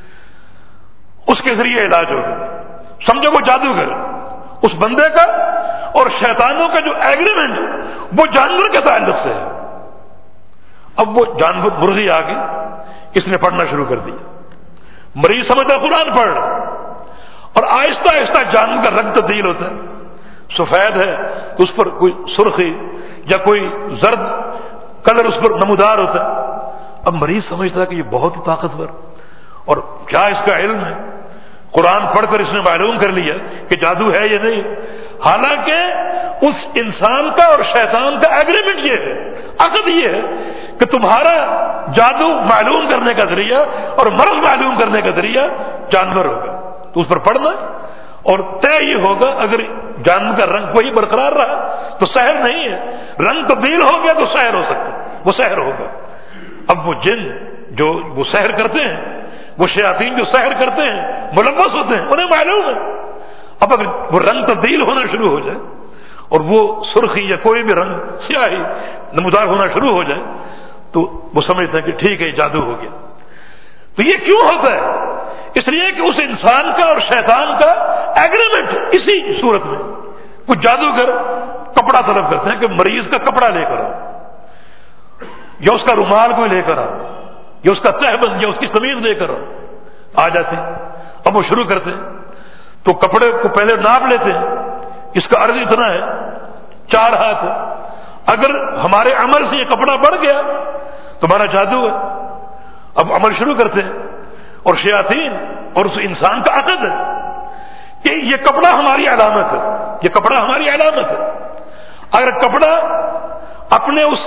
اس کے ذریعے علاج ہوگا. سمجھو وہ جادوگر اس بندے کا اور شیطانوں کا جو ایگریمنٹ وہ جانور کے تعلق سے ہے. اب وہ جانور مرغی آ گئی، اس نے پڑھنا شروع کر دیا. مریض سمجھتا قرآن پڑھ رہا اور آہستہ آہستہ جانور کا رنگ تبدیل ہوتا ہے. سفید ہے تو اس پر کوئی سرخی یا کوئی زرد کلر اس پر نمودار ہوتا ہے. اب مریض سمجھتا ہے کہ یہ بہت ہی طاقتور اور کیا اس کا علم ہے. قرآن پڑھ کر اس نے معلوم کر لیا کہ جادو ہے یا نہیں. حالانکہ اس انسان کا اور شیطان کا ایگریمنٹ یہ ہے، عقد یہ ہے کہ تمہارا جادو معلوم کرنے کا ذریعہ اور مرض معلوم کرنے کا ذریعہ جانور ہوگا. تو اس پر پڑھنا اور طے یہ ہوگا اگر جان کا رنگ وہی برقرار رہا تو سحر نہیں ہے، رنگ تبدیل ہو گیا تو سحر ہو سکتا ہے، وہ سحر ہوگا۔ اب وہ جن جو وہ سحر کرتے ہیں، وہ شیاطین جو سحر کرتے ہیں ملوث ہوتے ہیں، انہیں معلوم ہے اب اگر وہ رنگ تبدیل ہونا شروع ہو جائے اور وہ سرخی یا کوئی بھی رنگ سیاہی نمودار ہونا شروع ہو جائے تو وہ سمجھتے ہیں کہ ٹھیک ہے جادو ہو گیا۔ تو یہ کیوں ہوتا ہے؟ اس لیے کہ اس انسان کا اور شیطان کا ایگریمنٹ اسی صورت میں کچھ جادوگر کپڑا طلب کرتے ہیں کہ مریض کا کپڑا لے کر آؤ، یا اس کا رومال کوئی لے کر آؤ، یا اس کا تہبند یا اس کی قمیض لے کر آؤ، آ جاتے ہیں۔ اب وہ شروع کرتے ہیں تو کپڑے کو پہلے ناپ لیتے ہیں، اس کا عرض اتنا ہے، چار ہاتھ ہے، اگر ہمارے عمل سے یہ کپڑا بڑھ گیا تو ہمارا جادو ہے۔ اب عمل شروع کرتے ہیں اور شیاطین اور اس انسان کا عقد ہے کہ یہ کپڑا ہماری علامت ہے، یہ کپڑا ہماری علامت ہے۔ اگر کپڑا اپنے اس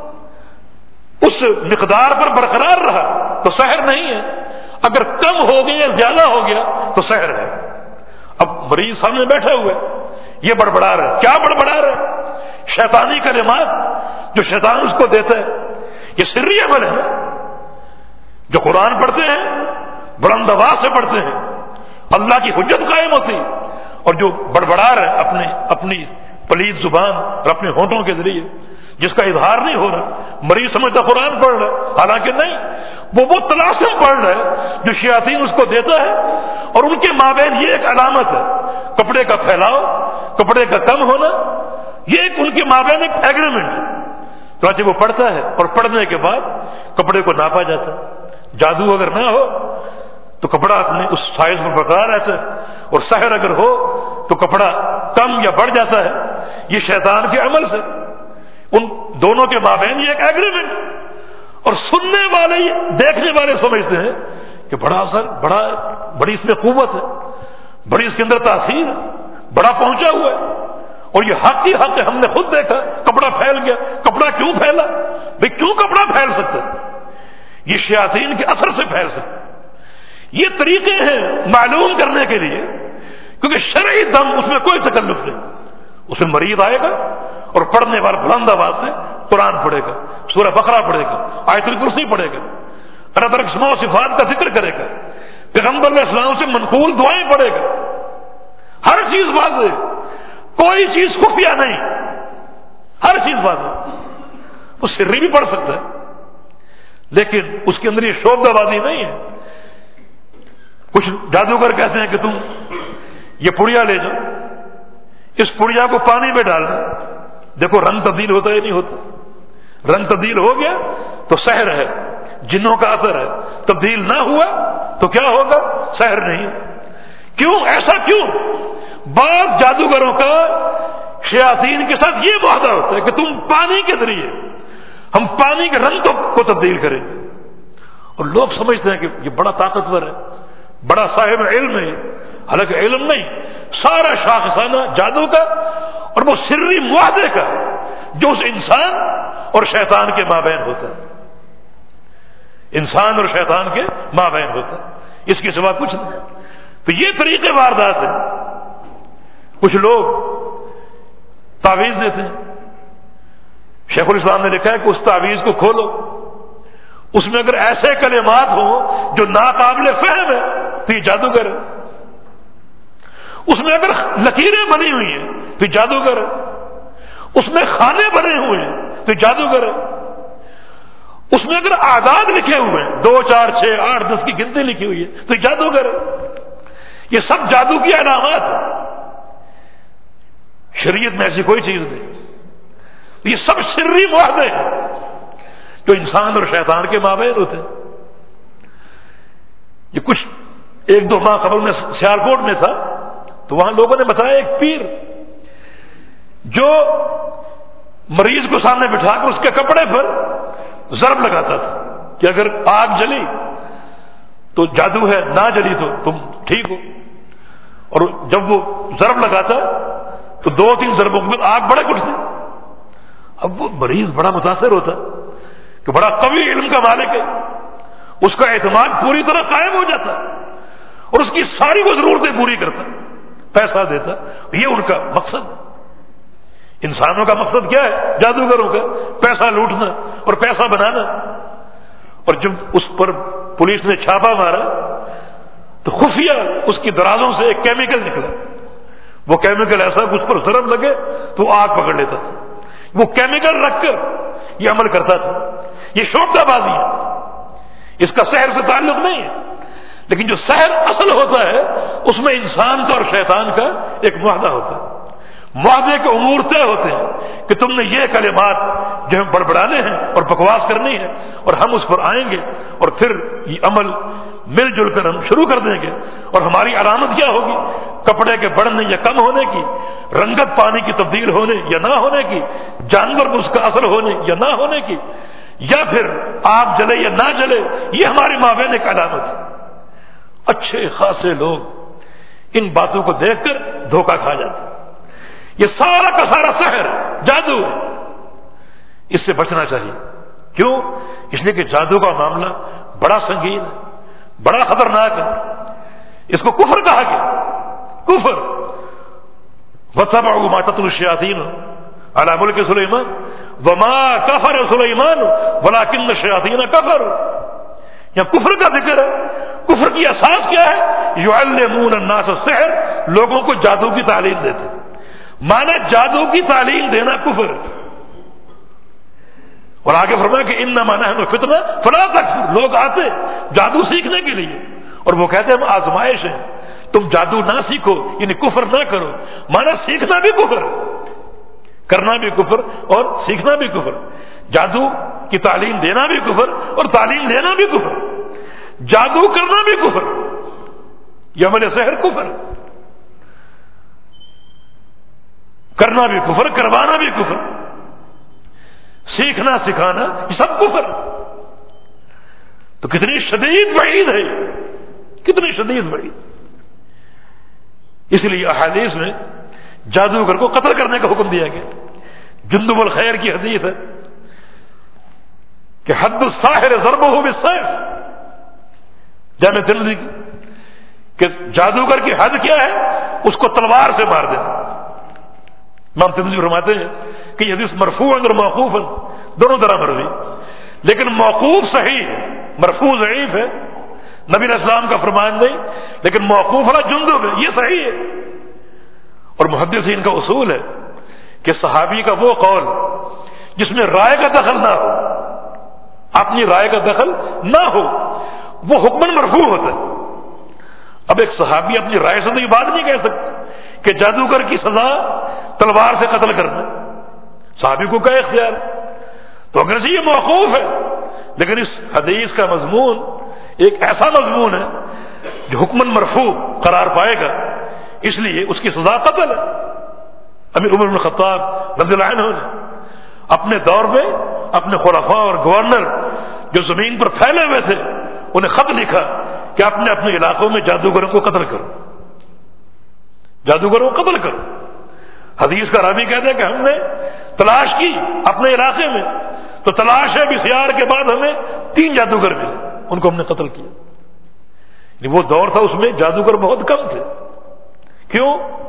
اس مقدار پر برقرار رہا تو سحر نہیں ہے، اگر کم ہو گیا یا زیادہ ہو گیا تو سحر ہے۔ اب مریض سامنے بیٹھا ہوا ہے، یہ بڑبڑا رہا ہے، کیا بڑبڑا رہا ہے؟ شیطانی کلمات جو شیطان اس کو دیتا ہے، یہ سری عمل ہے۔ جو قرآن پڑھتے ہیں بلند آواز سے پڑھتے ہیں، اللہ کی حجت قائم ہوتی، اور جو بڑبڑا رہا ہے اپنی اپنی پلیت زبان اور اپنے ہونٹوں کے ذریعے جس کا اظہار نہیں ہو رہا، مریض سمجھتا قرآن پڑھ رہا ہے، حالانکہ نہیں، وہ وہ طلاسم پڑھ رہا ہے جو شیاطین اس کو دیتا ہے، اور ان کے مابین یہ ایک علامت ہے، کپڑے کا پھیلاؤ، کپڑے کا کم ہونا، یہ ایک ان کے مابین ایک ایگریمنٹ ہے۔ تو وہ پڑھتا ہے اور پڑھنے کے بعد کپڑے کو ناپا جاتا ہے۔ جادو اگر نہ ہو تو کپڑا اپنے اس سائز میں برقرار رہتا ہے، اور سحر اگر ہو تو کپڑا کم یا بڑھ جاتا ہے۔ یہ شیطان کے عمل سے ان دونوں کے مابین یہ ایک ایگریمنٹ، اور سننے والے دیکھنے والے سمجھتے ہیں کہ بڑا اثر، بڑا بڑی اس میں قوت ہے، بڑی اس کے اندر تاثیر ہے، بڑا پہنچا ہوا ہے، اور یہ حق ہی حق ہے۔ ہم نے خود دیکھا کپڑا پھیل گیا۔ کپڑا کیوں پھیلا بھائی؟ کیوں کپڑا پھیل سکتا ہے؟ یہ شیاطین کے اثر سے پھیل سکتا ہے۔ یہ طریقے ہیں معلوم کرنے کے لیے، کیونکہ شرعی دم اس میں کوئی تکلف نہیں۔ اس میں مریض آئے گا اور پڑھنے والا بلند آواز سے قرآن پڑھے گا، سورہ بقرہ پڑھے گا، آیت الکرسی پڑھے گا، اللہ تعالیٰ کے اسماء و صفات کا ذکر کرے گا، پیغمبر علیہ السلام سے منقول دعائیں پڑھے گا۔ ہر چیز واضح، کوئی چیز خفیہ نہیں، ہر چیز واضح۔ وہ سری بھی پڑھ سکتا ہے لیکن اس کے اندر یہ شعبہ بازی نہیں ہے۔ کچھ جادوگر کہتے ہیں کہ تم یہ پڑیا لے جاؤ، اس پڑیا کو پانی میں ڈالنا، دیکھو رنگ تبدیل ہوتا ہے نہیں ہوتا، رنگ تبدیل ہو گیا تو سحر ہے، جنوں کا اثر ہے، تبدیل نہ ہوا تو کیا ہوگا؟ سحر نہیں۔ کیوں ایسا کیوں؟ بعض جادوگروں کا شیاطین کے ساتھ یہ وعدہ ہوتا ہے کہ تم پانی کے ذریعے ہم پانی کے رنگ کو تبدیل کریں گے، اور لوگ سمجھتے ہیں کہ یہ بڑا طاقتور ہے، بڑا صاحب علم ہے، حالانکہ علم نہیں، سارا شاخسانہ جادو کا اور وہ سری معاہدے کا جو اس انسان اور شیطان کے مابین ہوتا ہے، انسان اور شیطان کے مابین ہوتا ہے، اس کے سوا کچھ نہیں۔ تو یہ طریقے واردات ہیں۔ کچھ لوگ تعویذ دیتے ہیں، شیخ الاسلام نے لکھا ہے کہ اس تعویذ کو کھولو، اس میں اگر ایسے کلمات ہوں جو ناقابل فہم ہے تو یہ جادوگر ہے، اس میں اگر لکیریں بنی ہوئی ہیں تو یہ جادوگر ہے، اس میں خانے بنے ہوئے ہیں تو یہ جادوگر ہے، اس میں اگر اعداد لکھے ہوئے ہیں دو چار چھ آٹھ دس کی گنتی لکھی ہوئی ہے تو یہ جادوگر ہے۔ یہ سب جادو کی علامات ہیں، شریعت میں ایسی کوئی چیز نہیں۔ یہ سب سری معاہدے ہیں جو انسان اور شیطان کے مابین ہوتے ہیں۔ یہ کچھ ایک دو ماہ قبل میں سیالکوٹ میں تھا تو وہاں لوگوں نے بتایا ایک پیر جو مریض کو سامنے بٹھا کر اس کے کپڑے پر ضرب لگاتا تھا کہ اگر آگ جلی تو جادو ہے، نہ جلی تو تم ٹھیک ہو، اور جب وہ ضرب لگاتا تو دو تین ضربوں کے بعد آگ بڑک اٹھتی۔ اب وہ مریض بڑا متاثر ہوتا کہ بڑا قوی علم کا مالک ہے، اس کا اعتماد پوری طرح قائم ہو جاتا اور اس کی ساری وہ ضرورتیں پوری کرتا، پیسہ دیتا. یہ ان کا مقصد. انسانوں کا مقصد کیا ہے؟ جادوگروں کا پیسہ لوٹنا اور پیسہ بنانا. اور جب اس پر پولیس نے چھاپا مارا تو خفیہ اس کی درازوں سے ایک کیمیکل نکلا. وہ کیمیکل ایسا کہ اس پر ضرب لگے تو آگ پکڑ لیتا تھا. وہ کیمیکل رکھ کر یہ عمل کرتا تھا. یہ شوکہ بازی ہے, اس کا سحر سے تعلق نہیں ہے. لیکن جو سحر اصل ہوتا ہے اس میں انسان کا اور شیطان کا ایک معاہدہ ہوتا ہے. معاہدے کے امور طے ہوتے ہیں کہ تم نے یہ کلمات جو ہم بڑبڑانے ہیں اور بکواس کرنی ہے اور ہم اس پر آئیں گے اور پھر یہ عمل مل جل کر ہم شروع کر دیں گے. اور ہماری علامت کیا ہوگی؟ کپڑے کے بڑھنے یا کم ہونے کی, رنگت پانی کی تبدیل ہونے یا نہ ہونے کی, جانور پر اس کا اثر ہونے یا نہ ہونے کی, یا پھر آگ جلے یا نہ جلے. یہ ہماری مابین ایک علامت ہے. اچھے خاصے لوگ ان باتوں کو دیکھ کر دھوکہ کھا جاتے ہیں. یہ سارا کا سارا سحر جادو ہے. اس سے بچنا چاہیے. کیوں؟ اس لیے کہ جادو کا معاملہ بڑا سنگین ہے, بڑا خطرناک ہے. اس کو کفر کہا گیا. کفر. وَاتَّبَعُوا مَا تَتْلُو الشَّيَاطِينُ عَلَىٰ مُلْكِ سُلَيْمَانَ وَمَا كَفَرَ سُلَيْمَانُ وَلَٰكِنَّ الشَّيَاطِينَ كَفَرُوا. یہاں کفر کا ذکر ہے. کفر کی اساس کیا ہے؟ يُعَلِّمُونَ النَّاسَ السِّحْرَ, لوگوں کو جادو کی تعلیم دیتے. مانا جادو کی تعلیم دینا کفر. اور آگے فرمایا کہ انما نحن فتنہ فلا تکفر. لوگ آتے جادو سیکھنے کے لیے اور وہ کہتے ہیں ہم آزمائش ہیں, تم جادو نہ سیکھو, یعنی کفر نہ کرو. مانا سیکھنا بھی کفر, کرنا بھی کفر اور سیکھنا بھی کفر. جادو کی تعلیم دینا بھی کفر اور تعلیم لینا بھی کفر. جادو کرنا بھی کفر, یہ عمل سحر کفر. کرنا بھی کفر, کروانا بھی کفر, سیکھنا سکھانا یہ سب کفر. تو کتنی شدید وعید ہے, کتنی شدید وعید. اس لیے احادیث میں جادوگر کو قتل کرنے کا حکم دیا گیا. جندب الخیر کی حدیث ہے کہ حد الساحر ضربہ بالسیف, جامع ترمذی کی, کہ جادوگر کی حد کیا ہے؟ اس کو تلوار سے مار دینا. امام ترمذی فرماتے ہیں کہ یہ حدیث مرفوع اور موقوف دونوں طرح مروی, لیکن موقوف صحیح ہے, مرفوع ضعیف ہے, نبی علیہ السلام کا فرمان نہیں, لیکن موقوف والا جندب ہے, یہ صحیح ہے. اور محدثین کا اصول ہے کہ صحابی کا وہ قول جس میں رائے کا دخل نہ ہو, اپنی رائے کا دخل نہ ہو, وہ حکمن مرفوع ہوتا ہے. اب ایک صحابی اپنی رائے سے تو یہ بات نہیں کہہ سکتا کہ جادوگر کی سزا تلوار سے قتل کرنا. صحابی کو کیا اختیار؟ تو اگرچہ یہ موقوف ہے, لیکن اس حدیث کا مضمون ایک ایسا مضمون ہے جو حکمن مرفوع قرار پائے گا, اس لیے اس کی سزا قتل ہے. امیر عمر بن خطاب رضی اللہ عنہ نے اپنے دور میں اپنے خلفاء اور گورنر جو زمین پر پھیلے ہوئے تھے انہیں خط لکھا کہ اپنے اپنے علاقوں میں جادوگروں کو قتل کرو, جادوگروں کو قتل کرو. حدیث کا راوی کہتے ہیں کہ ہم نے تلاش کی اپنے علاقے میں, تو تلاش ہے بسیار کے بعد ہمیں تین جادوگر ملے, ان کو ہم نے قتل کیا. وہ دور تھا اس میں جادوگر بہت کم تھے. کیوں؟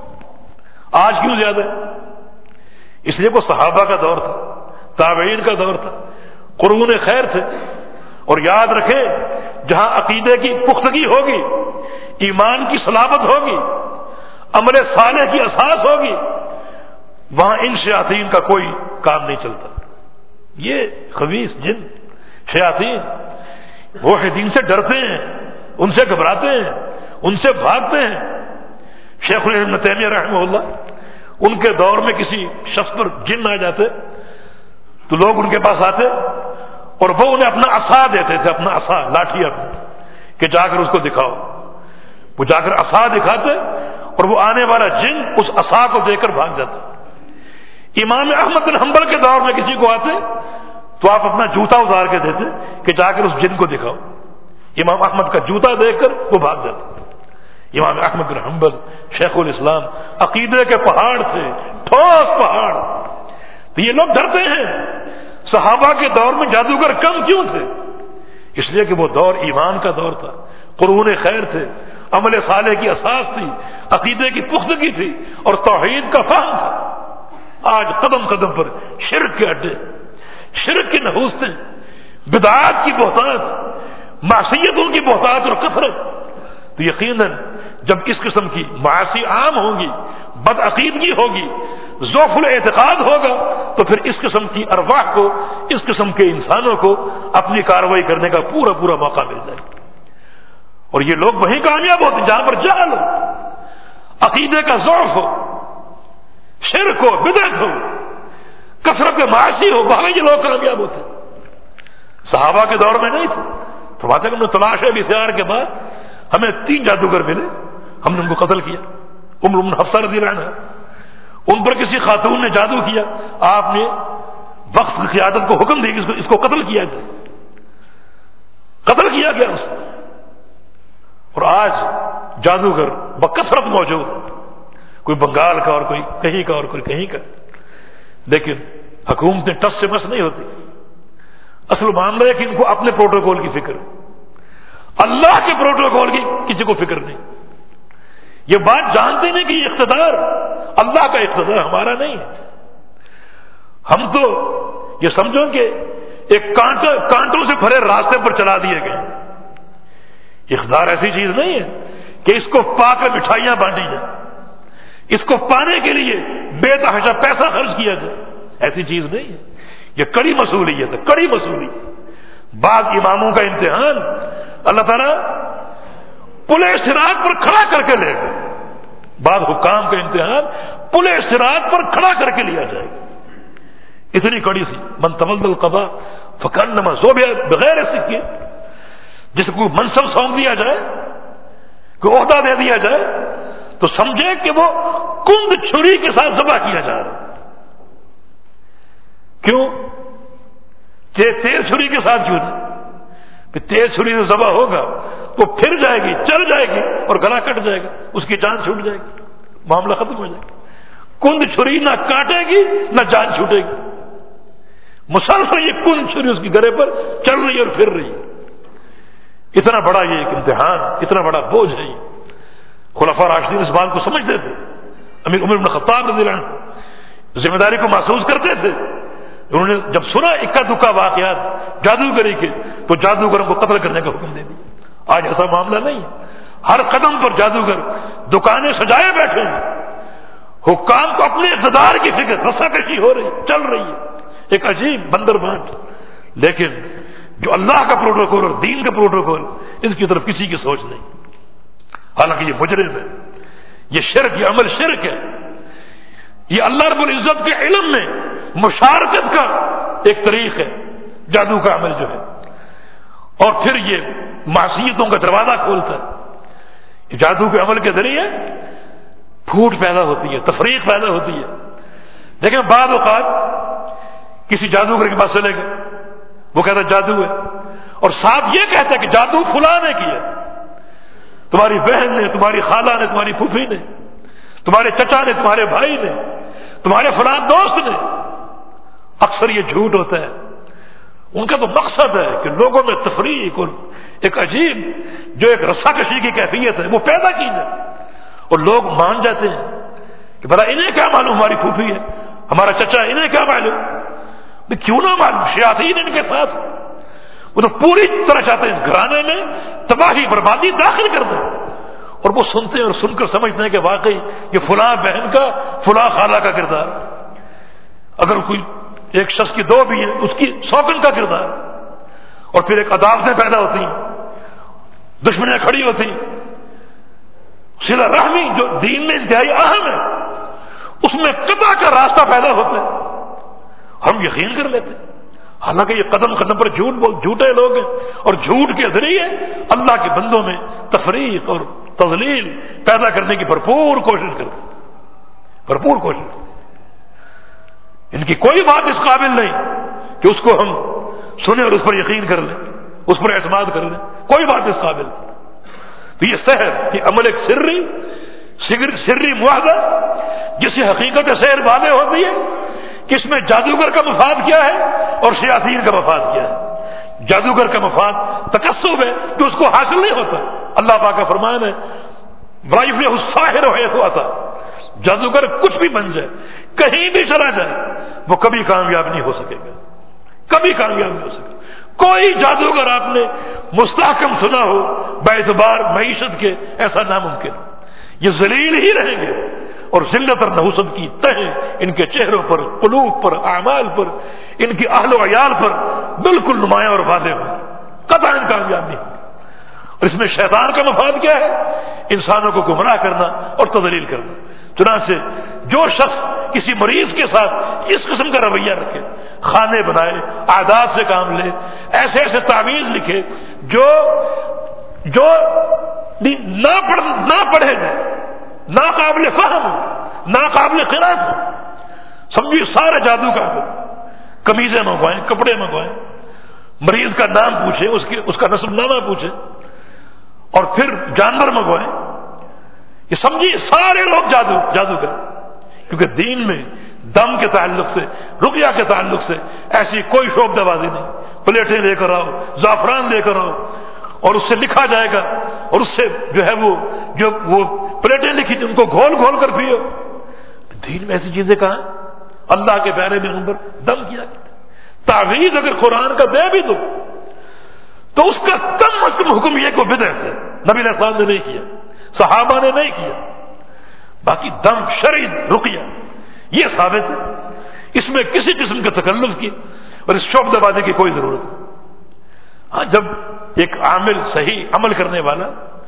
آج کیوں زیادہ ہے؟ اس لیے وہ صحابہ کا دور تھا, تابعین کا دور تھا, قرون خیر تھے. اور یاد رکھیں جہاں عقیدے کی پختگی ہوگی, ایمان کی صلابت ہوگی, عمل صالح کی اساس ہوگی, وہاں ان شیاطین کا کوئی کام نہیں چلتا. یہ خبیث جن شیاطین موحدین سے ڈرتے ہیں, ان سے گھبراتے ہیں, ان سے بھاگتے ہیں. شیخ الاسلام ابن تیمیہ رحمہ اللہ ان کے دور میں کسی شخص پر جن آ جاتے تو لوگ ان کے پاس آتے اور وہ انہیں اپنا عصا دیتے تھے, اپنا عصا, لاٹھی اپنی, کہ جا کر اس کو دکھاؤ. وہ جا کر عصا دکھاتے اور وہ آنے والا جن اس عصا کو دے کر بھاگ جاتا. امام احمد بن حنبل کے دور میں کسی کو آتے تو آپ اپنا جوتا اتار کے دیتے کہ جا کر اس جن کو دکھاؤ. امام احمد کا جوتا دیکھ کر وہ بھاگ جاتا. امام احمد بن حنبل شیخ الاسلام عقیدے کے پہاڑ تھے, ٹھوس پہاڑ. تو یہ لوگ ڈرتے ہیں. صحابہ کے دور میں جادوگر کم کیوں تھے؟ اس لیے کہ وہ دور ایمان کا دور تھا, قرون خیر تھے, عمل صالح کی اساس تھی، عقیدے کی پختگی تھی اور توحید کا فہم تھا، آج قدم قدم پر شرک کے اڈے، شرک کی نحوستیں، بدعات کی بہتات، معصیتوں کی بہتات اور کثرت، تو یقیناً جب اس قسم کی معاصی عام ہوں گی، بدعقیدگی ہوگی، ضعف الاعتقاد ہوگا، تو پھر اس قسم کی ارواح کو، اس قسم کے انسانوں کو اپنی کارروائی کرنے کا پورا پورا موقع مل جائے گا۔ اور یہ لوگ وہیں کامیاب ہوتے ہیں جہاں پر جہل ہو، عقیدے کا ضعف ہو، شرک ہو، بدعت ہو، کثرت معاشی ہو، وہاں یہ لوگ کامیاب ہوتے ہیں۔ صحابہ کے دور میں نہیں تھے، فرماتے ہیں ہم نے تلاش ہے بسیار کے بعد ہمیں تین جادوگر ملے، ہم نے ان کو قتل کیا۔ عمر بن حفصہ رضی اللہ عنہ، ان پر کسی خاتون نے جادو کیا، آپ نے وقت کی قیادت کو حکم دی کہ اس کو, اس کو قتل کیا جائے، قتل کیا گیا اس کو۔ اور آج جادوگر بکثرت موجود ہے، کوئی بنگال کا اور کوئی کہیں کا اور کوئی کہیں کا، لیکن حکومتیں ٹس سے مس نہیں ہوتی۔ اصل معاملہ ہے کہ ان کو اپنے پروٹوکول کی فکر، اللہ کے پروٹوکول کی کسی کو فکر نہیں۔ یہ بات جانتے نہیں کہ یہ اقتدار اللہ کا اقتدار ہمارا نہیں ہے۔ ہم تو یہ سمجھو کہ ایک کانٹا کانٹوں سے بھرے راستے پر چلا دیے گئے۔ اقتدار ایسی چیز نہیں ہے کہ اس کو پا کر مٹھائیاں بانٹی جائیں، اس کو پانے کے لیے بے تحاشا پیسہ خرچ کیا جائے، ایسی چیز نہیں ہے۔ یہ کڑی مصولیت ہے، کڑی مصولیت۔ بعض اماموں کا امتحان اللہ تعالیٰ پلے صراط پر کھڑا کر کے لے گا، بعض حکام کا امتحان پلے صراط پر کھڑا کر کے لیا جائے گا۔ اتنی کڑی سی من تمل القضاء فکانما ذبح بغیر سکے، جس کو منصب سونپ دیا جائے، کوئی عہدہ دے دیا جائے، تو سمجھے کہ وہ کند چھری کے ساتھ ذبح کیا جا رہا ہے۔ کیوں؟ تیز چھری کے ساتھ کیوں نہیں؟ کہ تیز چھری سے ذبح ہوگا وہ پھر جائے گی، چل جائے گی اور گلا کٹ جائے گا، اس کی جان چھوٹ جائے گی، معاملہ ختم ہو جائے گا۔ کند چھری نہ کاٹے گی نہ جان چھوٹے گی، مسلسل یہ کند چھری اس کی گلے پر چل رہی اور پھر رہی ہے۔ اتنا بڑا یہ ایک امتحان، اتنا بڑا بوجھ ہے یہ۔ خلفاء راشدین اس بات کو سمجھتے تھے، امیر عمر بن خطاب رضی اللہ عنہ ذمہ داری کو محسوس کرتے تھے۔ انہوں نے جب سنا اکا دکا واقعات جادوگری کے تو جادوگروں کو قتل کرنے کا حکم دے دیا۔ آج ایسا معاملہ نہیں ہے، ہر قدم پر جادوگر دکانیں سجائے بیٹھے ہیں، حکام کو اپنے اقتدار کی فکر، رسا کشی ہو رہی چل رہی ہے، ایک عجیب بندر بانٹ۔ لیکن جو اللہ کا پروٹوکول اور دین کا پروٹوکول، اس کی طرف کسی کی سوچ نہیں۔ حالانکہ یہ مجرم ہے، یہ شرک، یہ عمل شرک ہے، یہ اللہ رب العزت کے علم میں مشارکت کا ایک طریق ہے جادو کا عمل جو ہے، اور پھر یہ معصیتوں کا دروازہ کھولتا ہے۔ جادو کے عمل کے ذریعے پھوٹ پیدا ہوتی ہے، تفریق پیدا ہوتی ہے۔ لیکن بعض اوقات کسی جادوگر کے پاس چلے گئے، وہ کہتا ہے جادو ہے، اور ساتھ یہ کہتا ہے کہ جادو فلاں نے کیا، تمہاری بہن نے، تمہاری خالہ نے، تمہاری پھوپھی نے، تمہارے چچا نے، تمہارے بھائی نے، تمہارے فلاں دوست نے۔ اکثر یہ جھوٹ ہوتا ہے، ان کا تو مقصد ہے کہ لوگوں میں تفریق اور ایک عجیب جو ایک رسا کشی کی کیفیت ہے وہ پیدا کی جائے، اور لوگ مان جاتے ہیں کہ بھلا انہیں کیا معلوم ہماری پھوپھی ہے، ہمارا چچا، انہیں کیا معلوم؟ کیوں نہ معلوم، شیاطین ان کے ساتھ، وہ تو پوری طرح چاہتے ہیں اس گھرانے میں تباہی بربادی داخل کر دیں، اور وہ سنتے ہیں اور سن کر سمجھتے ہیں کہ واقعی یہ فلاں بہن کا، فلاں خالہ کا کردار، اگر کوئی ایک شخص کی دو بھی ہے اس کی سوکن کا کردار، اور پھر ایک عداوتیں پیدا ہوتی ہیں، دشمنیاں کھڑی ہوتی ہیں۔ صلہ رحمی جو دین میں انتہائی اہم ہے، اس میں قطع کا راستہ پیدا ہوتا ہے، ہم یقین کر لیتے ہیں، حالانکہ یہ قدم قدم پر جھوٹ بول جھوٹے لوگ ہیں، اور جھوٹ کے ذریعے اللہ کے بندوں میں تفریق اور تضلیل پیدا کرنے کی بھرپور کوشش کرتے ہیں، بھرپور کوشش کرتے ہیں۔ ان کی کوئی بات اس قابل نہیں کہ اس کو ہم سنیں اور اس پر یقین کر لیں، اس پر اعتماد کر لیں، کوئی بات اس قابل نہیں۔ تو یہ سحر، یہ عمل ایک سری سری معاہدہ، جس سے حقیقت سحر واضح ہوتی ہے کہ اس میں جادوگر کا مفاد کیا ہے اور شیاطین کا مفاد کیا ہے۔ جادوگر کا مفاد تکسب ہے جو اس کو حاصل نہیں ہوتا۔ اللہ پاک کا فرمان ہے ولا یفلح الساحر حیث اتی، جادوگر کچھ بھی بن جائے، کہیں بھی چلا جائے، وہ کبھی کامیاب نہیں ہو سکے گا، کبھی کامیاب نہیں ہو سکے گا۔ کوئی جادوگر آپ نے مستحکم سنا ہو باعتبار معیشت کے، ایسا ناممکن، یہ ذلیل ہی رہیں گے، اور ذلت اور نحوست کی تہیں ان کے چہروں پر، قلوب پر، اعمال پر، ان کی اہل و عیال پر بالکل نمایاں اور واضح ہو، قطعاً کامیاب نہیں ہوگی۔ اور اس میں شیطان کا مفاد کیا ہے؟ انسانوں کو گمراہ کرنا اور تضلیل کرنا۔ چنانچہ جو شخص کسی مریض کے ساتھ اس قسم کا رویہ رکھے، خانے بنائے، عادات سے کام لے، ایسے ایسے تعویذ لکھے جو جو نہ پڑھ نہ پڑھے گا، ناقابل فہم، ناقابل قراءت ہو، سمجھیے سارے جادو کا قمیضیں منگوائیں، کپڑے منگوائیں، مریض کا نام پوچھیں، اس کی اس کا نسب نامہ پوچھیں، اور پھر جانور منگوائیں، یہ سمجھیے سارے لوگ جادو جادو کریں، کیونکہ دین میں دم کے تعلق سے، رقیہ کے تعلق سے ایسی کوئی شعبہ بازی نہیں۔ پلیٹیں لے کر آؤ، زعفران لے کر آؤ، اور اس سے لکھا جائے گا، اور اس سے جو ہے وہ جو وہ پلیٹیں لکھی تھی ان کو گھول گھول کر پیو۔ دین میں ایسی چیزیں کہاں؟ اللہ کے پیارے پیغمبر دم کیا کرتے۔ تعویذ اگر قرآن کا دے بھی دو تو اس کا کم از کم حکم یہ کہ وہ بدعت ہے، نبی علیہ السلام نے نہیں کیا، صحابہ نے نہیں کیا۔ باقی دم، شرعی رقیہ یہ ثابت ہے، اس میں کسی قسم کے تکلف کی اور اس شعبہ بازی کی کوئی ضرورت نہیں۔ ہاں، جب ایک عامل صحیح عمل کرنے والا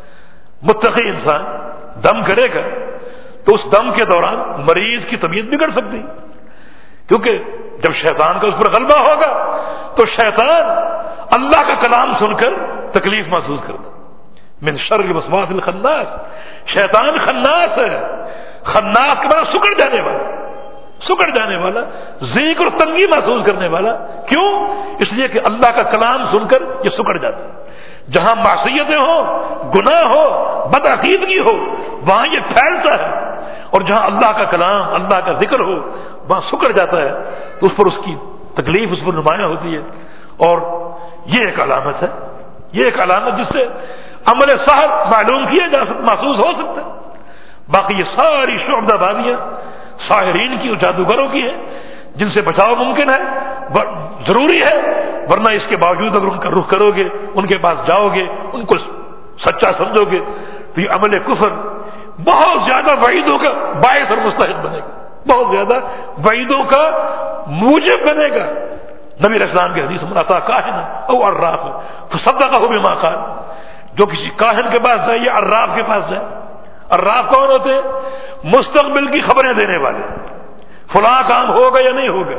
متقی انسان دم کرے گا تو اس دم کے دوران مریض کی طبیعت بگڑ سکتی، کیونکہ جب شیطان کا اس پر غلبہ ہوگا تو شیطان اللہ کا کلام سن کر تکلیف محسوس کرتا۔ من شر الوسواس الخناس، شیطان خناس ہے، خناس کے بعد سکڑ جانے والا، سکڑ جانے والا، ضیق اور تنگی محسوس کرنے والا۔ کیوں؟ اس لیے کہ اللہ کا کلام سن کر یہ سکڑ جاتا ہے۔ جہاں معصیتیں ہو، گناہ ہو، بدعقیدگی ہو، وہاں یہ پھیلتا ہے، اور جہاں اللہ کا کلام، اللہ کا ذکر ہو، وہاں سکڑ جاتا ہے، تو اس پر اس کی تکلیف اس پر نمایاں ہوتی ہے۔ اور یہ ایک علامت ہے، یہ ایک علامت جس سے عمل صالح معلوم کیا جا سکتا، محسوس ہو سکتا ہے۔ باقی یہ ساری شعبہ بازیاں ساحرین کی اور جادوگروں کی ہیں، جن سے بچاؤ ممکن ہے، ضروری ہے، ورنہ اس کے باوجود اگر ان کا رخ کرو گے، ان کے پاس جاؤ گے، ان کو سچا سمجھو گے، تو یہ عمل کفر بہت زیادہ وعیدوں کا باعث اور مستحق بنے گا، بہت زیادہ وعیدوں کا موجب بنے گا۔ نبی علیہ السلام کی حدیث میں آتا کاہن او عراف فصدقہ بما قال، جو کسی کاہن کے پاس جائے یا عراف کے پاس جائے۔ عراف کون ہوتے ہیں؟ مستقبل کی خبریں دینے والے، فلاں کام ہوگا یا نہیں ہوگا،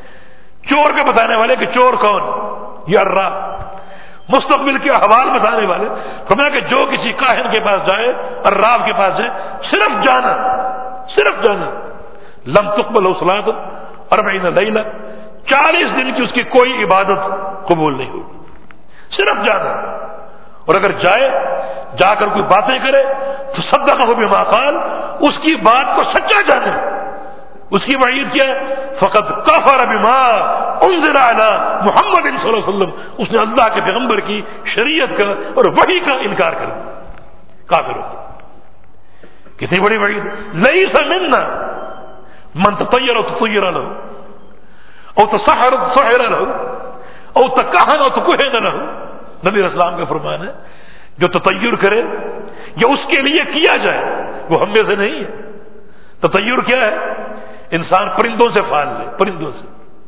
چور کے بتانے والے کہ چور کون، یہ عراف، مستقبل کے احوال بتانے والے۔ فرمایا کہ جو کسی کاہن کے پاس جائے، عراف کے پاس جائے، صرف جانا، صرف جانا، لم تقبل صلاۃ اربعین لیلہ، چالیس دن کی اس کی کوئی عبادت قبول نہیں ہوگی، صرف جانا۔ اور اگر جائے، جا کر کوئی باتیں کرے تو صدقہ بما قال، اس کی بات کو سچا جانے، اس کی وعید کیا ہے؟ فقد کفر بما انزل علی محمد صلی اللہ علیہ وسلم، اس نے اللہ کے پیغمبر کی شریعت کا اور وحی کا انکار کر دیا، کافر ہو گیا۔ کتنی بڑی وعید! لیس منا من تطیر تطیر له او تسحر تسحر له او تکہن او تکہن له، نبی علیہ السلام کا فرمان ہے جو تطیر کرے یا اس کے لیے کیا جائے وہ ہم میں سے نہیں ہے۔ تطیر کیا ہے؟ انسان پرندوں سے فال لے، پرندوں سے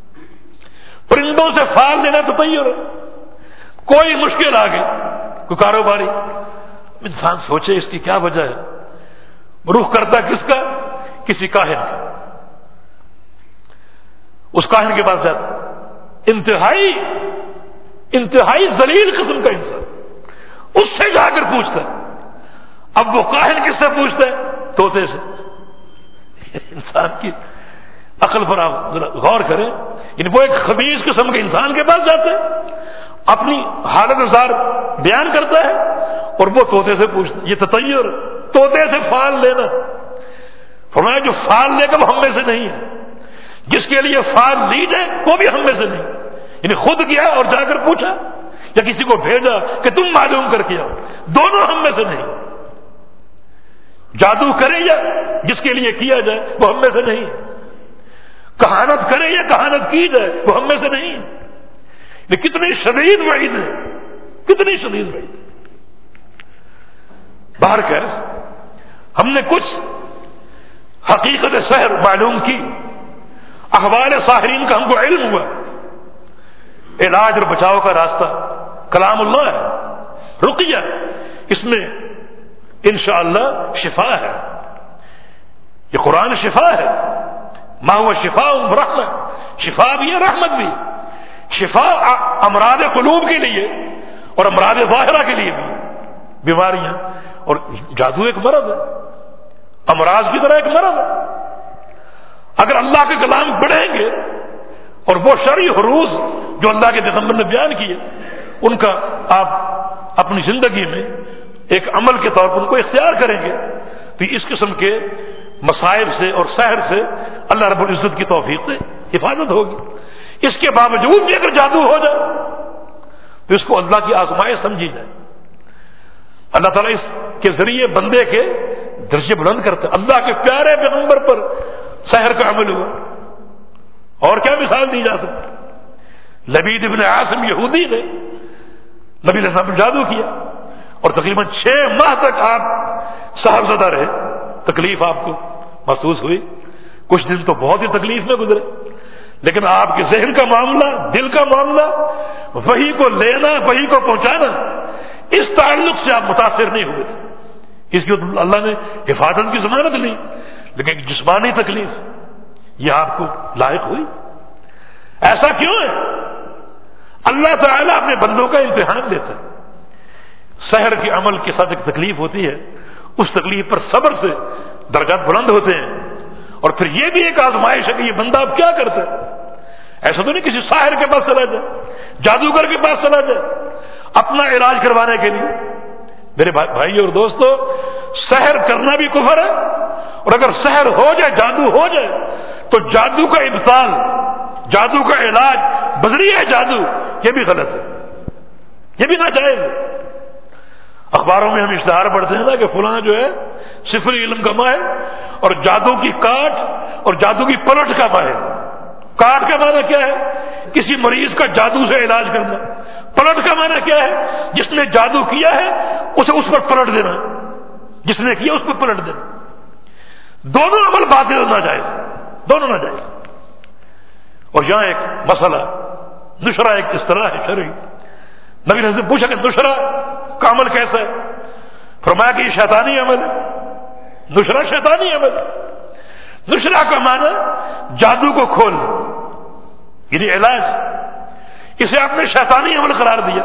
پرندوں سے فال لینا تطیر ہے۔ کوئی مشکل آ گئی، کوئی کاروباری، انسان سوچے اس کی کیا وجہ ہے، رخ کرتا کس کا؟ کسی کاہن کا، اس کاہن کے پاس جاتا، انتہائی انتہائی ذلیل قسم کا انسان، اس سے جا کر پوچھتا ہے۔ اب وہ کاہن کس سے پوچھتا ہے؟ طوطے سے۔ انسان کی عقل پر آپ غور کریں، یعنی وہ ایک خبیث قسم کے انسان کے پاس جاتا ہے، اپنی حالت زار بیان کرتا ہے، اور وہ طوطے سے پوچھتا ہے۔ یہ تطیر، طوطے سے فال لینا۔ فرمایا جو فال لے گا وہ ہم میں سے نہیں ہے، جس کے لیے فال لی جائے وہ بھی ہم میں سے نہیں، یعنی خود گیا اور جا کر پوچھا یا کسی کو بھیجا کہ تم معلوم کر کے آؤ، دونوں ہم میں سے نہیں۔ جادو کرے یا جس کے لیے کیا جائے وہ ہم میں سے نہیں، کہانت کرے یا کہانت کی جائے وہ ہم میں سے نہیں۔ یہ کتنی شدید وعید ہے، کتنی شدید وعید ہے۔ باہر کر ہم نے کچھ حقیقت سحر معلوم کی، احوال ساحرین کا ہم کو علم ہوا۔ علاج اور بچاؤ کا راستہ کلام اللہ ہے، رقیہ، اس میں انشاءاللہ شفا ہے، یہ قرآن شفا ہے۔ ما ہوا شفا رحمت، شفا بھی ہے رحمت بھی۔ شفا امراض قلوب کے لیے اور امراض ظاہرہ کے لیے بھی، بیماریاں، اور جادو ایک مرض ہے، امراض کی طرح ایک مرض ہے۔ اگر اللہ کے کلام پڑھیں گے اور وہ شرعی حروف جو اللہ کے پیغمبر نے بیان کیے ان کا آپ اپنی زندگی میں ایک عمل کے طور پر ان کو اختیار کریں گے تو اس قسم کے مصائب سے اور سحر سے اللہ رب العزت کی توفیق سے حفاظت ہوگی۔ اس کے باوجود بھی اگر جادو ہو جائے تو اس کو اللہ کی آزمائش سمجھی جائے۔ اللہ تعالیٰ اس کے ذریعے بندے کے درجے بلند کرتے، اللہ کے پیارے پیغمبر پر سحر کا عمل ہوا، اور کیا مثال دی جا سکتی۔ لبید ابن عاصم یہودی نے نبی علیہ السلام پر جادو کیا اور تقریباً چھ ماہ تک آپ صاحب زدہ رہے، تکلیف آپ کو محسوس ہوئی، کچھ دن تو بہت ہی تکلیف میں گزرے، لیکن آپ کے ذہن کا معاملہ، دل کا معاملہ، وحی کو لینا، وحی کو پہنچانا، اس تعلق سے آپ متاثر نہیں ہوئے تھے۔ اس کی اللہ نے حفاظت کی ضمانت لی، لیکن جسمانی تکلیف یہ آپ کو لاحق ہوئی۔ ایسا کیوں ہے؟ اللہ تعالیٰ اپنے بندوں کا امتحان لیتا ہے۔ سحر کے عمل کے ساتھ ایک تکلیف ہوتی ہے، اس تکلیف پر صبر سے درجات بلند ہوتے ہیں، اور پھر یہ بھی ایک آزمائش ہے کہ یہ بندہ اب کیا کرتا ہے۔ ایسا تو نہیں کسی ساحر کے پاس چلا جائے، جادوگر کے پاس چلا جائے اپنا علاج کروانے کے لیے۔ میرے بھائی اور دوستو، سحر کرنا بھی کفر ہے، اور اگر سحر ہو جائے، جادو ہو جائے، تو جادو کا ابطال، جادو کا علاج بذریعہ جادو، یہ بھی غلط ہے، یہ بھی ناجائز ہے۔ اخباروں میں ہم اشتہار پڑھتے ہیں نا کہ فلاں جو ہے صفری علم کا ماہر اور جادو کی کاٹ اور جادو کی پلٹ کا ماہر۔ کاٹ کا معنی کیا ہے؟ کسی مریض کا جادو سے علاج کرنا۔ پلٹ کا معنی کیا ہے؟ جس نے جادو کیا ہے اسے اس پر پلٹ دینا، جس نے کیا اس پر پلٹ دینا۔ دونوں عمل باطل اور ناجائز، دونوں ناجائز۔ اور یہاں ایک مسئلہ نشرہ ایک اصطلاح ہے شرعی۔ نبی نے پوچھا کہ نشرہ کا عمل کیسا ہے؟ فرمایا کہ یہ شیطانی عمل ہے، نشرہ شیطانی عمل ہے۔ نشرہ کا معنی جادو کو کھول، یعنی علاج، اسے آپ نے شیطانی عمل قرار دیا۔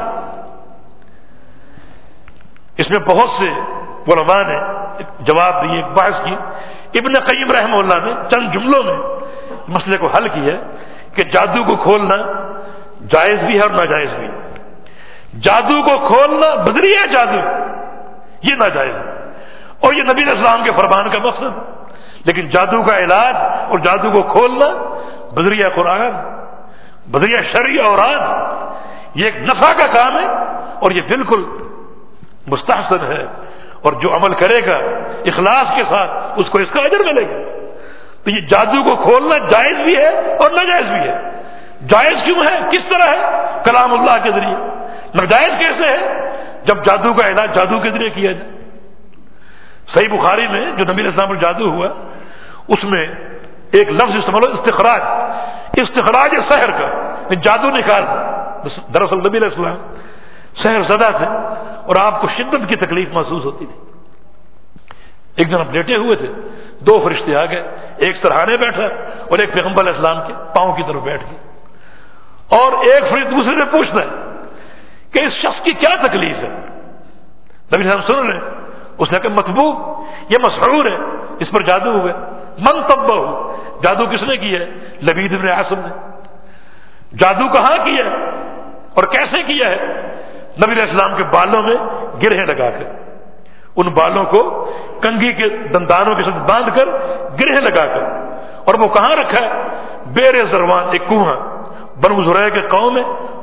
اس میں بہت سے علماء نے جواب دیے، ایک بحث کی۔ ابن قیم رحمہ اللہ نے چند جملوں میں مسئلے کو حل کیا کہ جادو کو کھولنا جائز بھی ہے اور ناجائز بھی ہے۔ جادو کو کھولنا بذریعہ جادو یہ ناجائز ہے، اور یہ نبی علیہ السلام کے فرمان کا مقصد ہے۔ لیکن جادو کا علاج اور جادو کو کھولنا بذریعہ قرآن، بذریعہ شرعی اوراد، یہ ایک نفع کا کام ہے، اور یہ بالکل مستحسن ہے، اور جو عمل کرے گا اخلاص کے ساتھ اس کو اس کا اجر ملے گا۔ تو یہ جادو کو کھولنا جائز بھی ہے اور ناجائز بھی ہے۔ جائز کیوں ہے؟ کس طرح ہے؟ کلام اللہ کے ذریعے۔ ناجائز کیسے ہے؟ جب جادو کا علاج جادو کے ذریعے کیا جائے۔ صحیح بخاری میں جو نبی علیہ السلام پر جادو ہوا اس میں ایک لفظ استعمال ہوا، استخراج، استخراج سحر کا، جادو نکال۔ دراصل نبی علیہ السلام سحر زدہ تھے اور آپ کو شدت کی تکلیف محسوس ہوتی تھی۔ ایک دن آپ لیٹے ہوئے تھے، دو فرشتے آ گئے، ایک سرہانے بیٹھا اور ایک پیغمبر علیہ السلام کے پاؤں کی طرف بیٹھ گئے، اور ایک فرشتے دوسرے سے پوچھتا ہے کہ اس شخص کی کیا تکلیف ہے؟ نبی صاحب سن رہے، اس نے کہا مطبوب، یہ مسحور ہے، اس پر جادو ہوا۔ من طبہ، جادو کس نے کیا ہے؟ لبید ابن عاصم نے۔ جادو کہاں کیا ہے اور کیسے کیا ہے؟ نبی علیہ السلام کے بالوں میں گرہیں لگا کر، ان بالوں کو کنگھی کے دندانوں کے ساتھ باندھ کر گرہیں لگا کر، اور وہ کہاں رکھا ہے؟ بیر زروان، ایک کنواں بنو زرع کے قوم میں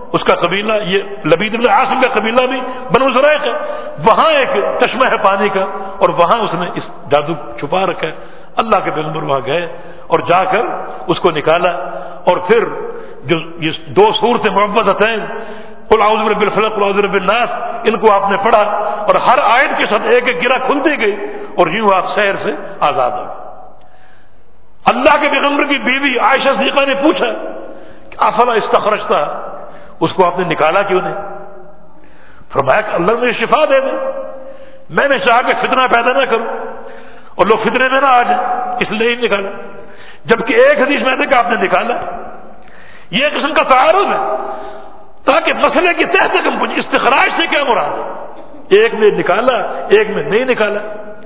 اس کا قبیلہ یہ لبید بن عاصم کا قبیلہ بھی بنو زریق ہے، وہاں ایک چشمہ ہے پانی کا، اور وہاں اس نے اس جادو چھپا رکھا ہے۔ اللہ کے پیغمبر وہاں گئے اور جا کر اس کو نکالا، اور پھر جو یہ دو صورتیں معوذتین قل اعوذ برب الفلق قل اعوذ برب الناس، ان کو آپ نے پڑھا اور ہر آیت کے ساتھ ایک ایک گرہ کھلتی گئی اور یوں آپ سحر سے آزاد ہو گئے۔ اللہ کے پیغمبر کی بیوی عائشہ صدیقہ نے پوچھا کہ افلا استخرجتا، اس کو آپ نے نکالا کیوں نہیں؟ فرمایا کہ اللہ مجھے شفا دے دے، میں نے چاہا کہ فتنہ پیدا نہ کروں اور لوگ فتنے میں نہ آ جائیں، اس لیے ہی نکالا۔ جبکہ ایک حدیث میں نے کہا آپ نے نکالا، یہ ایک قسم کا تعارض ہے تاکہ مسئلے کی تہ تک ہم پہنچیں۔ استخراج سے کیا مراد ہے؟ ایک میں نکالا ایک میں نہیں نکالا،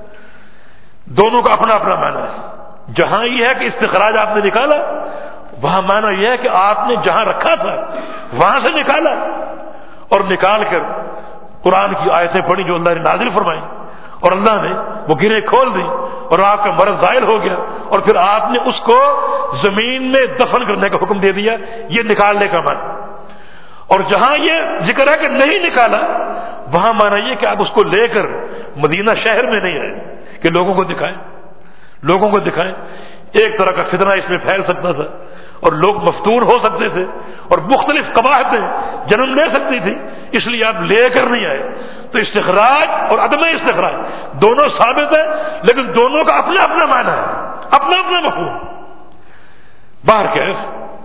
دونوں کا اپنا اپنا معنی ہے۔ جہاں یہ ہے کہ استخراج آپ نے نکالا، وہاں معنی یہ ہے کہ آپ نے جہاں رکھا تھا وہاں سے نکالا اور نکال کر قرآن کی آیتیں پڑھی جو اللہ نے نازل فرمائی، اور اللہ نے وہ گرہیں کھول دی اور آپ کا مرض زائل ہو گیا، اور پھر آپ نے اس کو زمین میں دفن کرنے کا حکم دے دیا، یہ نکالنے کا معنی۔ اور جہاں یہ ذکر ہے کہ نہیں نکالا، وہاں مانا یہ کہ آپ اس کو لے کر مدینہ شہر میں نہیں آئے کہ لوگوں کو دکھائیں لوگوں کو دکھائیں ایک طرح کا فتنہ اس میں پھیل سکتا تھا اور لوگ مفتون ہو سکتے تھے اور مختلف قباحتیں جنم لے سکتی تھی، اس لیے آپ لے کر نہیں آئے۔ تو استخراج اور عدم استخراج دونوں ثابت ہے، لیکن دونوں کا اپنا اپنا معنی ہے، اپنا اپنا مفہوم۔ باہر کیف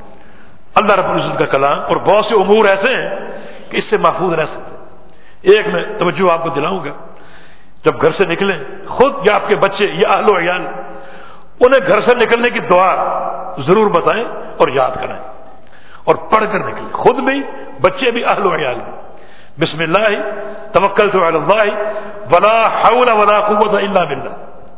اللہ رب العزت کا کلام اور بہت سے امور ایسے ہیں کہ اس سے محفوظ رہ سکتے۔ ایک میں توجہ آپ کو دلاؤں گا، جب گھر سے نکلیں خود یا آپ کے بچے یا اہل و عیال، انہیں گھر سے نکلنے کی دعا ضرور بتائیں اور یاد کرائیں اور پڑھ کر نکلیں، خود بھی بچے بھی اہل و عیال بھی۔ بسم اللہ توکلت علی اللہ ولا حول ولا قوت الا باللہ۔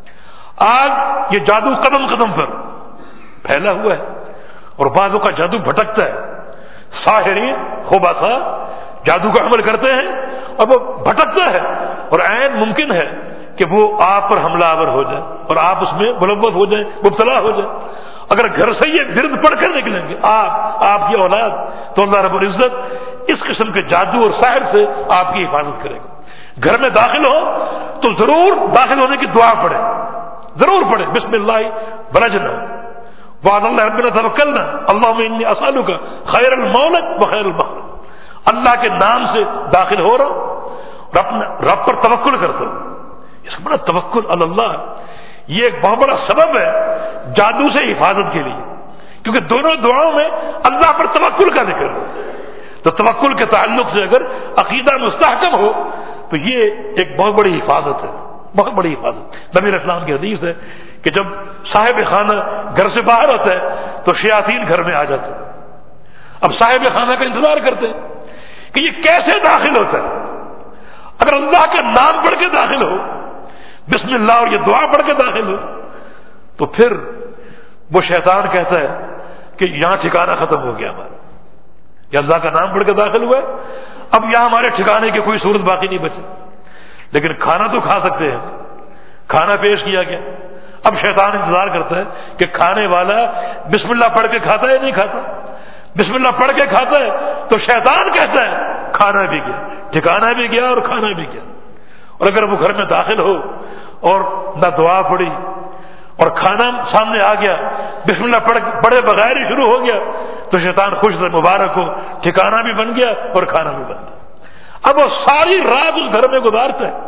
آج یہ جادو قدم قدم پر پھیلا ہوا ہے اور بعضوں کا جادو بھٹکتا ہے، ساحرین خبثاء جادو کا عمل کرتے ہیں اور وہ بھٹکتا ہے، اور عین ممکن ہے کہ وہ آپ پر حملہ آور ہو جائے اور آپ اس میں ملوث ہو جائیں، مبتلا ہو جائیں۔ اگر گھر سے یہ ورد پڑھ کر نکلیں گے آپ آپ کی اولاد، تو اللہ رب العزت اس قسم کے جادو اور سحر سے آپ کی حفاظت کرے گا۔ گھر میں داخل ہو تو ضرور داخل ہونے کی دعا پڑھیں، ضرور پڑھیں بسم اللہ ولجنا وعد اللہ ربنا توکلنا اللہم انی اسألک خیر المولد و خیر المخرج۔ اللہ کے نام سے داخل ہو رہا ہوں اور اپنا رب پر توکل کرتا ہوں۔ اس کا بڑا توکل اللہ، یہ ایک بہت بڑا سبب ہے جادو سے حفاظت کے لیے، کیونکہ دونوں دعاؤں میں اللہ پر توکل کا ذکر ہے۔ تو توکل کے تعلق سے اگر عقیدہ مستحکم ہو تو یہ ایک بہت بڑی حفاظت ہے، بہت بڑی حفاظت۔ نبی اسلام کی حدیث ہے کہ جب صاحب خانہ گھر سے باہر ہوتا ہے تو شیاطین گھر میں آ جاتے ہیں۔ اب صاحب خانہ کا انتظار کرتے ہیں کہ یہ کیسے داخل ہوتا ہے۔ اگر اللہ کا نام پڑھ کے داخل ہو، بسم اللہ اور یہ دعا پڑھ کے داخل ہو، تو پھر وہ شیطان کہتا ہے کہ یہاں ٹھکانہ ختم ہو گیا ہمارا، یا اللہ کا نام پڑھ کے داخل ہوا ہے، اب یہاں ہمارے ٹھکانے کی کوئی صورت باقی نہیں بچی۔ لیکن کھانا تو کھا سکتے ہیں، کھانا پیش کیا گیا، اب شیطان انتظار کرتا ہے کہ کھانے والا بسم اللہ پڑھ کے کھاتا ہے یا نہیں کھاتا۔ بسم اللہ پڑھ کے کھاتا ہے تو شیطان کہتا ہے کھانا بھی گیا، ٹھکانا بھی گیا اور کھانا بھی گیا۔ اور اگر وہ گھر میں داخل ہو اور نہ دعا پڑھی اور کھانا سامنے آ گیا، بسم اللہ پڑھ پڑھے بغیر ہی شروع ہو گیا، تو شیطان خوش سے مبارک ہو، ٹھکانا بھی بن گیا اور کھانا بھی بن گیا۔ اب وہ ساری رات اس گھر میں گزارتا ہے،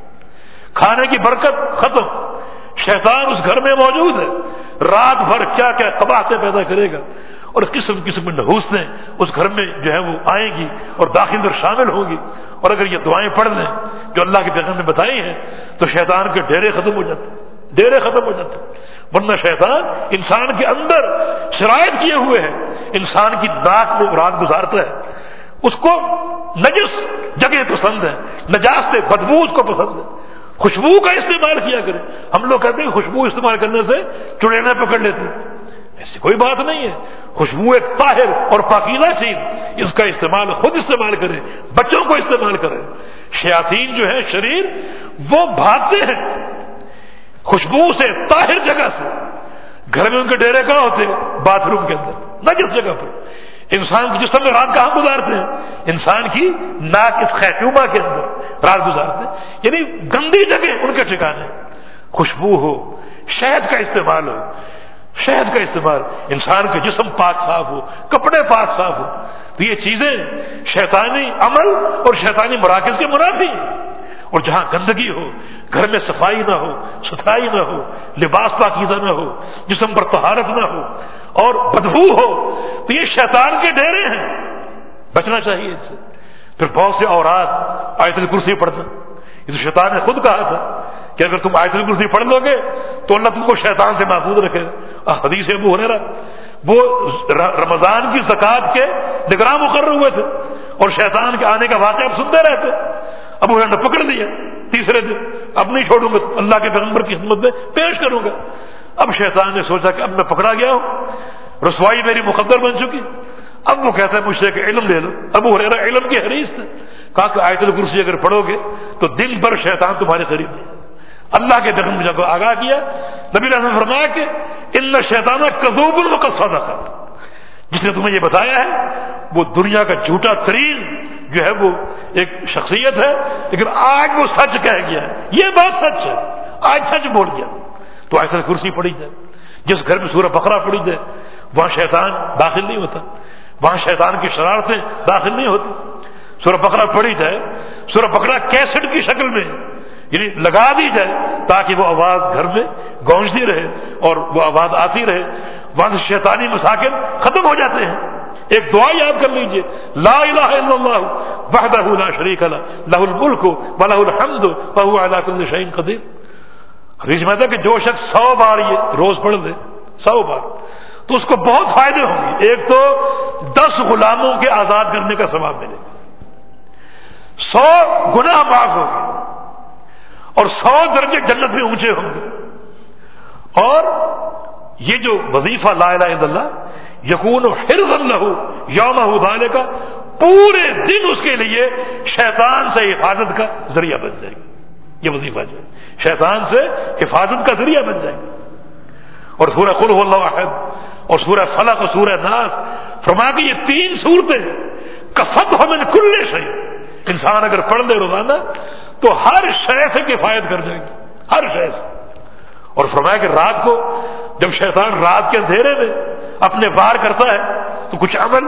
کھانے کی برکت ختم، شیطان اس گھر میں موجود ہے، رات بھر کیا کیا قباحتیں پیدا کرے گا، اور اس قسم قسم کی نحوستیں اس گھر میں جو ہے وہ آئیں گی اور داخل اور شامل ہوگی۔ اور اگر یہ دعائیں پڑھ لیں جو اللہ کے پیغمبر نے بتائی ہیں تو شیطان کے ڈیرے ختم ہو جاتے ڈیرے ختم ہو جاتے ورنہ شیطان انسان کے اندر شرائط کیے ہوئے ہیں، انسان کی ناک میں رات گزارتا ہے، اس کو نجس جگہ پسند ہے، نجاست بدبو اس کو پسند ہے، خوشبو کا استعمال کیا کرے۔ ہم لوگ کہتے ہیں خوشبو استعمال کرنے سے چڑیلیں پکڑ لیتے ہیں، ایسی کوئی بات نہیں ہے۔ خوشبو ایک طاہر اور پاکیزہ چیز، اس کا استعمال خود استعمال کرے، بچوں کو استعمال کرے۔ شیاطین جو ہے شریر وہ بھاگتے ہیں خوشبو سے، طاہر جگہ سے۔ گھر میں ان کے ڈیرے کہاں ہوتے ہیں؟ باتھ روم کے اندر، نجس جگہ پر۔ انسان کے جسم میں رات کہاں گزارتے ہیں؟ انسان کی ناک اس خیمہ کے اندر رات گزارتے ہیں، یعنی گندی جگہ ان کے ٹھکانے، خوشبو ہو، شہد کا استعمال ہو، شہد کا استعمال، انسان کے جسم پاک صاف ہو، کپڑے پاک صاف ہو، تو یہ چیزیں شیطانی عمل اور شیطانی مراکز کے منافی ہیں۔ اور جہاں گندگی ہو، گھر میں صفائی نہ ہو، ستھرائی نہ ہو، لباس پاکیزہ نہ ہو، جسم پر طہارت نہ ہو اور بدبو ہو، تو یہ شیطان کے ڈیرے ہیں، بچنا چاہیے ان سے۔ پھر بہت سے اوراد، آیت الکرسی پڑھنا، یہ تو شیطان نے خود کہا تھا کہ اگر تم آیت الکرسی پڑھ لو گے تو اللہ تم کو شیطان سے محفوظ رکھے گا۔ حدیث ابو ہریرہ، وہ رمضان کی زکوٰۃ کے نگراں مقرر ہوئے تھے اور شیطان کے آنے کا واقعہ اب سنتے رہتے، ابو ہریرہ نے پکڑ لیا تیسرے دن، اب نہیں چھوڑوں گا، اللہ کے پیغمبر کی خدمت میں پیش کروں گا۔ اب شیطان نے سوچا کہ اب میں پکڑا گیا ہوں، رسوائی میری مقدر بن چکی، اب وہ کہتا ہے مجھ سے کہ علم لے لو۔ ابو ہریرہ علم کی حریص تھے، کہا کہ آیت الکرسی اگر پڑھو گے تو دن بھر شیطان تمہارے قریب نہیں۔ اللہ کے پیغمبر کو آگاہ کیا، نبی علیہ السلام نے فرمایا کہ ان شیطان کذوب وقد صدق، جس نے تمہیں یہ بتایا ہے وہ دنیا کا جھوٹا ترین جو ہے وہ ایک شخصیت ہے، لیکن آج وہ سچ کہہ گیا ہے، یہ بات سچ ہے، آج سچ بول گیا۔ تو آیت الکرسی پڑھی جائے، جس گھر میں سورہ بقرہ پڑھی جائے وہاں شیطان داخل نہیں ہوتا، وہاں شیطان کی شرارتیں داخل نہیں ہوتی۔ سورہ بقرہ پڑھی جائے، سورہ بقرہ کیسٹ کی شکل میں یعنی لگا دی جائے تاکہ وہ آواز گھر میں گونجتی رہے اور وہ آواز آتی رہے، وہاں سے شیطانی مساکن ختم ہو جاتے ہیں۔ ایک دعا یاد کر لیجئے، لا الہ الا اللہ وحدہ لا شریک لہ لہ الملک ولہ الحمد وہو علی کل شیء قدیر۔ حدیث میں ہے کہ جو شخص سو بار یہ روز پڑھ لے، سو بار، تو اس کو بہت فائدے ہوں گے۔ ایک تو دس غلاموں کے آزاد کرنے کا ثواب ملے گا، سو گناہ معاف ہوں گے اور سو درجے جنت میں اونچے ہوں گے۔ اور یہ جو وظیفہ لا الہ الا اللہ یکون حرزا لہ یومہ ذالک، پورے دن اس کے لیے شیطان سے حفاظت کا ذریعہ بن جائے گا۔ یہ وظیفہ جو ہے شیطان سے حفاظت کا ذریعہ بن جائے گا۔ اور سورہ قل ھو اللہ احد اور سورہ فلق اور سورہ ناس فرمایا کہ یہ تین صورتیں کفتہ من کل شیء، انسان اگر پڑھ لے روزانہ تو ہر شے سے کفایت کر جائے گی، ہر شے سے۔ اور فرمایا کہ رات کو جب شیطان رات کے اندھیرے میں اپنے وار کرتا ہے تو کچھ عمل،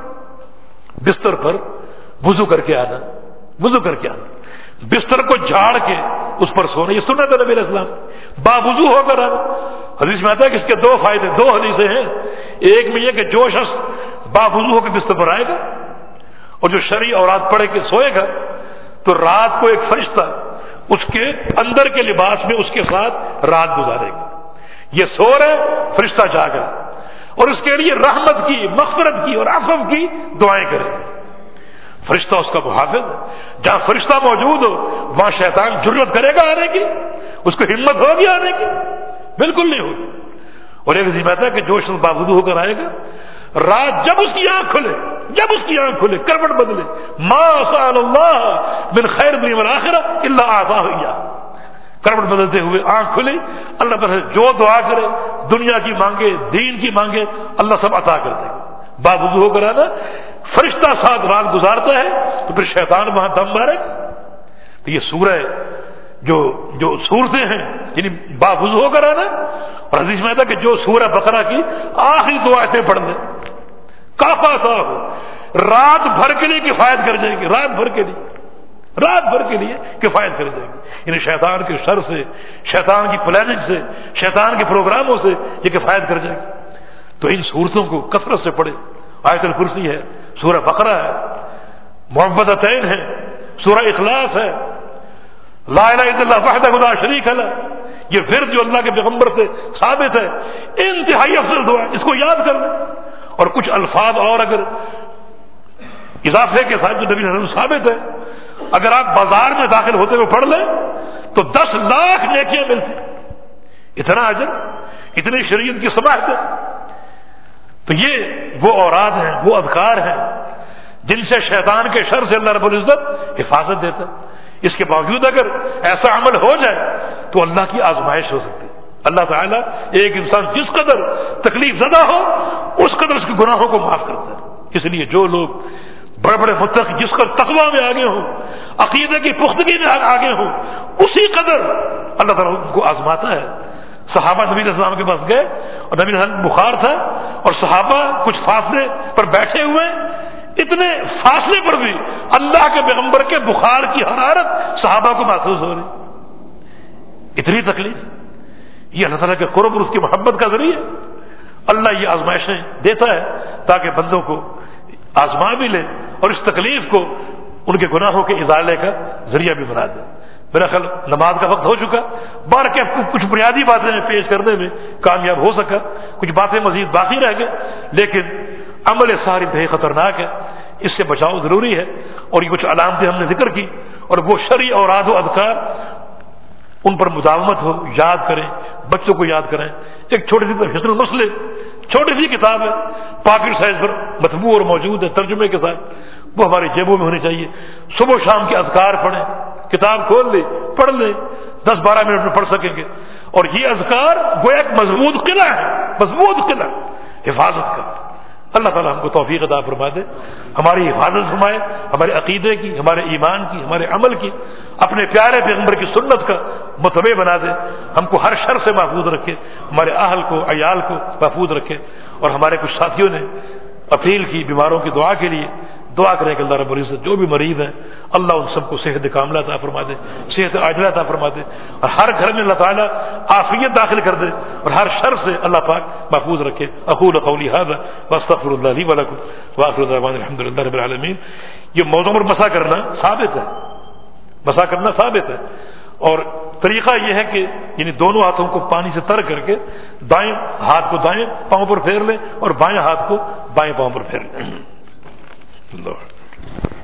بستر پر وضو کر کے آنا، وضو کر کے آنا، بستر کو جھاڑ کے اس پر سونا، یہ سنت ہے نبی علیہ السلام، با وضو ہو کر آنا۔ حدیث میں آتا ہے کہ اس کے دو فائدے، دو حدیثیں ہیں، ایک میں یہ کہ جو شخص با وضو ہو کے بستر پر آئے گا اور جو شرعی اوراد پڑھ کے سوئے گا تو رات کو ایک فرشتہ اس کے اندر کے لباس میں اس کے ساتھ رات گزارے گا۔ یہ سو رہا فرشتہ جاگا اور اس کے لیے رحمت کی، مغفرت کی اور عفو کی دعائیں کرے گا۔ فرشتہ اس کا محافظ ہے، جہاں فرشتہ موجود ہو وہاں شیطان جرت کرے گا آنے کی، اس کو ہمت ہوگی آنے کی؟ بالکل نہیں ہوگی۔ اور ایک ذمہ ہے کہ جو شخص باوضو ہو کر آئے گا، رات جب اس کی آنکھ کھلے، جب اس کی آنکھ کھلے کروٹ بدلے، ما سأل اللہ من خیر الدنیا والآخرہ الا اعطاہ ایاہ، کروٹ بدلتے ہوئے آنکھ کھلی، اللہ تعالیٰ جو دعا کرے، دنیا کی مانگے، دین کی مانگے، اللہ سب عطا کر دے گا۔ باوضو ہو کر آنا، فرشتہ ساتھ رات گزارتا ہے تو پھر شیطان وہاں دم مارے گا۔ تو یہ سورہ جو جو صورتیں ہیں یعنی باوضو ہو کر آنا، اور حدیث میں آتا کہ جو سورہ بقرہ کی آخری دو آیتیں پڑھ لیں کافا سا ہو، رات بھر کے لیے کفایت کر جائے گی، رات بھر کے لیے، رات بھر کے لیے کفایت کر جائے گی۔ یعنی شیطان کے شر سے، شیطان کی پلاننگ سے، شیطان کے پروگراموں سے یہ کفایت کر جائے گی۔ تو ان صورتوں کو کثرت سے پڑھے، آیت الکرسی ہے، سورہ بقرہ ہے، معوذتین ہے، سورہ اخلاص ہے، لا الہ الا اللہ وحدہ لا شریک لہ، یہ ورد جو اللہ کے پیغمبر سے ثابت ہے، انتہائی افضل دعا ہے، اس کو یاد کر لیں۔ اور کچھ الفاظ اور اگر اضافے کے ساتھ جو نبی صلی اللہ علیہ وسلم ثابت ہے، اگر آپ بازار میں داخل ہوتے ہوئے پڑھ لیں تو دس لاکھ نیکیاں ملتی، اتنا اجر، اتنی شریعت کی سماحت ہے۔ تو یہ وہ اوراد ہیں، وہ اذکار ہیں جن سے شیطان کے شر سے اللہ رب العزت حفاظت دیتا ہے۔ اس کے باوجود اگر ایسا عمل ہو جائے تو اللہ کی آزمائش ہو سکتی ہے۔ اللہ تعالیٰ ایک انسان جس قدر تکلیف زدہ ہو اس قدر اس کے گناہوں کو معاف کرتا ہے، اس لیے جو لوگ بڑے بڑے متقی جس کا تقویٰ میں آگے ہوں، عقیدے کی پختگی میں آگے ہوں، اسی قدر اللہ تعالیٰ ان کو آزماتا ہے۔ صحابہ نبی علیہ السلام کے پاس گئے اور نبی علیہ السلام بخار تھا اور صحابہ کچھ فاصلے پر بیٹھے ہوئے، اتنے فاصلے پر بھی اللہ کے پیغمبر کے بخار کی حرارت صحابہ کو محسوس ہو رہی، اتنی تکلیف۔ یہ اللہ تعالیٰ کے قرب اور اس کی محبت کا ذریعہ اللہ یہ آزمائشیں دیتا ہے تاکہ بندوں کو آزما بھی لے اور اس تکلیف کو ان کے گناہوں کے ازالے کا ذریعہ بھی بنا دے۔ میرا خیال نماز کا وقت ہو چکا، بار کے کچھ بنیادی باتیں پیش کرنے میں کامیاب ہو سکا، کچھ باتیں مزید باقی رہ گئے، لیکن عمل ساری انتہائی خطرناک ہے، اس سے بچاؤ ضروری ہے۔ اور یہ کچھ علامتیں ہم نے ذکر کی، اور وہ شرعی اوراد و اذکار ان پر مداومت ہو، یاد کریں، بچوں کو یاد کریں۔ ایک چھوٹی سی حسن المسلم چھوٹی سی کتاب ہے، پاکٹ سائز پر مطبوع اور موجود ہے ترجمے کے ساتھ، وہ ہماری جیبوں میں ہونی چاہیے۔ صبح و شام کے اذکار پڑھیں، کتاب کھول لیں پڑھ لیں، دس بارہ منٹ میں پڑھ سکیں گے۔ اور یہ اذکار وہ ایک مضبوط قلعہ ہے، مضبوط قلعہ حفاظت کا۔ اللہ تعالیٰ ہم کو توفیق عطا فرما دے، ہماری حفاظت فرمائے، ہمارے عقیدے کی، ہمارے ایمان کی، ہمارے عمل کی، اپنے پیارے پیغمبر کی سنت کا متبع بنا دے، ہم کو ہر شر سے محفوظ رکھے، ہمارے اہل کو عیال کو محفوظ رکھے۔ اور ہمارے کچھ ساتھیوں نے اپیل کی بیماروں کی دعا کے لیے، دعا کریں کہ اللہ رب العزت جو بھی مریض ہیں اللہ ان سب کو صحت کاملہ عطا فرما دے، صحت عاجلہ عطا فرما دے، اور ہر گھر میں اللہ تعالیٰ عافیت داخل کر دے اور ہر شر سے اللہ پاک محفوظ رکھے۔ اقول قولی ھذا واستغفر اللہ لی ولکم وآخر دعوانا الحمد للہ رب العالمین۔ یہ موضوع پر مسا کرنا ثابت ہے، مسا کرنا ثابت ہے، اور طریقہ یہ ہے کہ یعنی دونوں ہاتھوں کو پانی سے تر کر کے دائیں ہاتھ کو دائیں پاؤں پر پھیر لیں اور بائیں ہاتھ کو بائیں پاؤں پر پھیر لیں۔ اللہ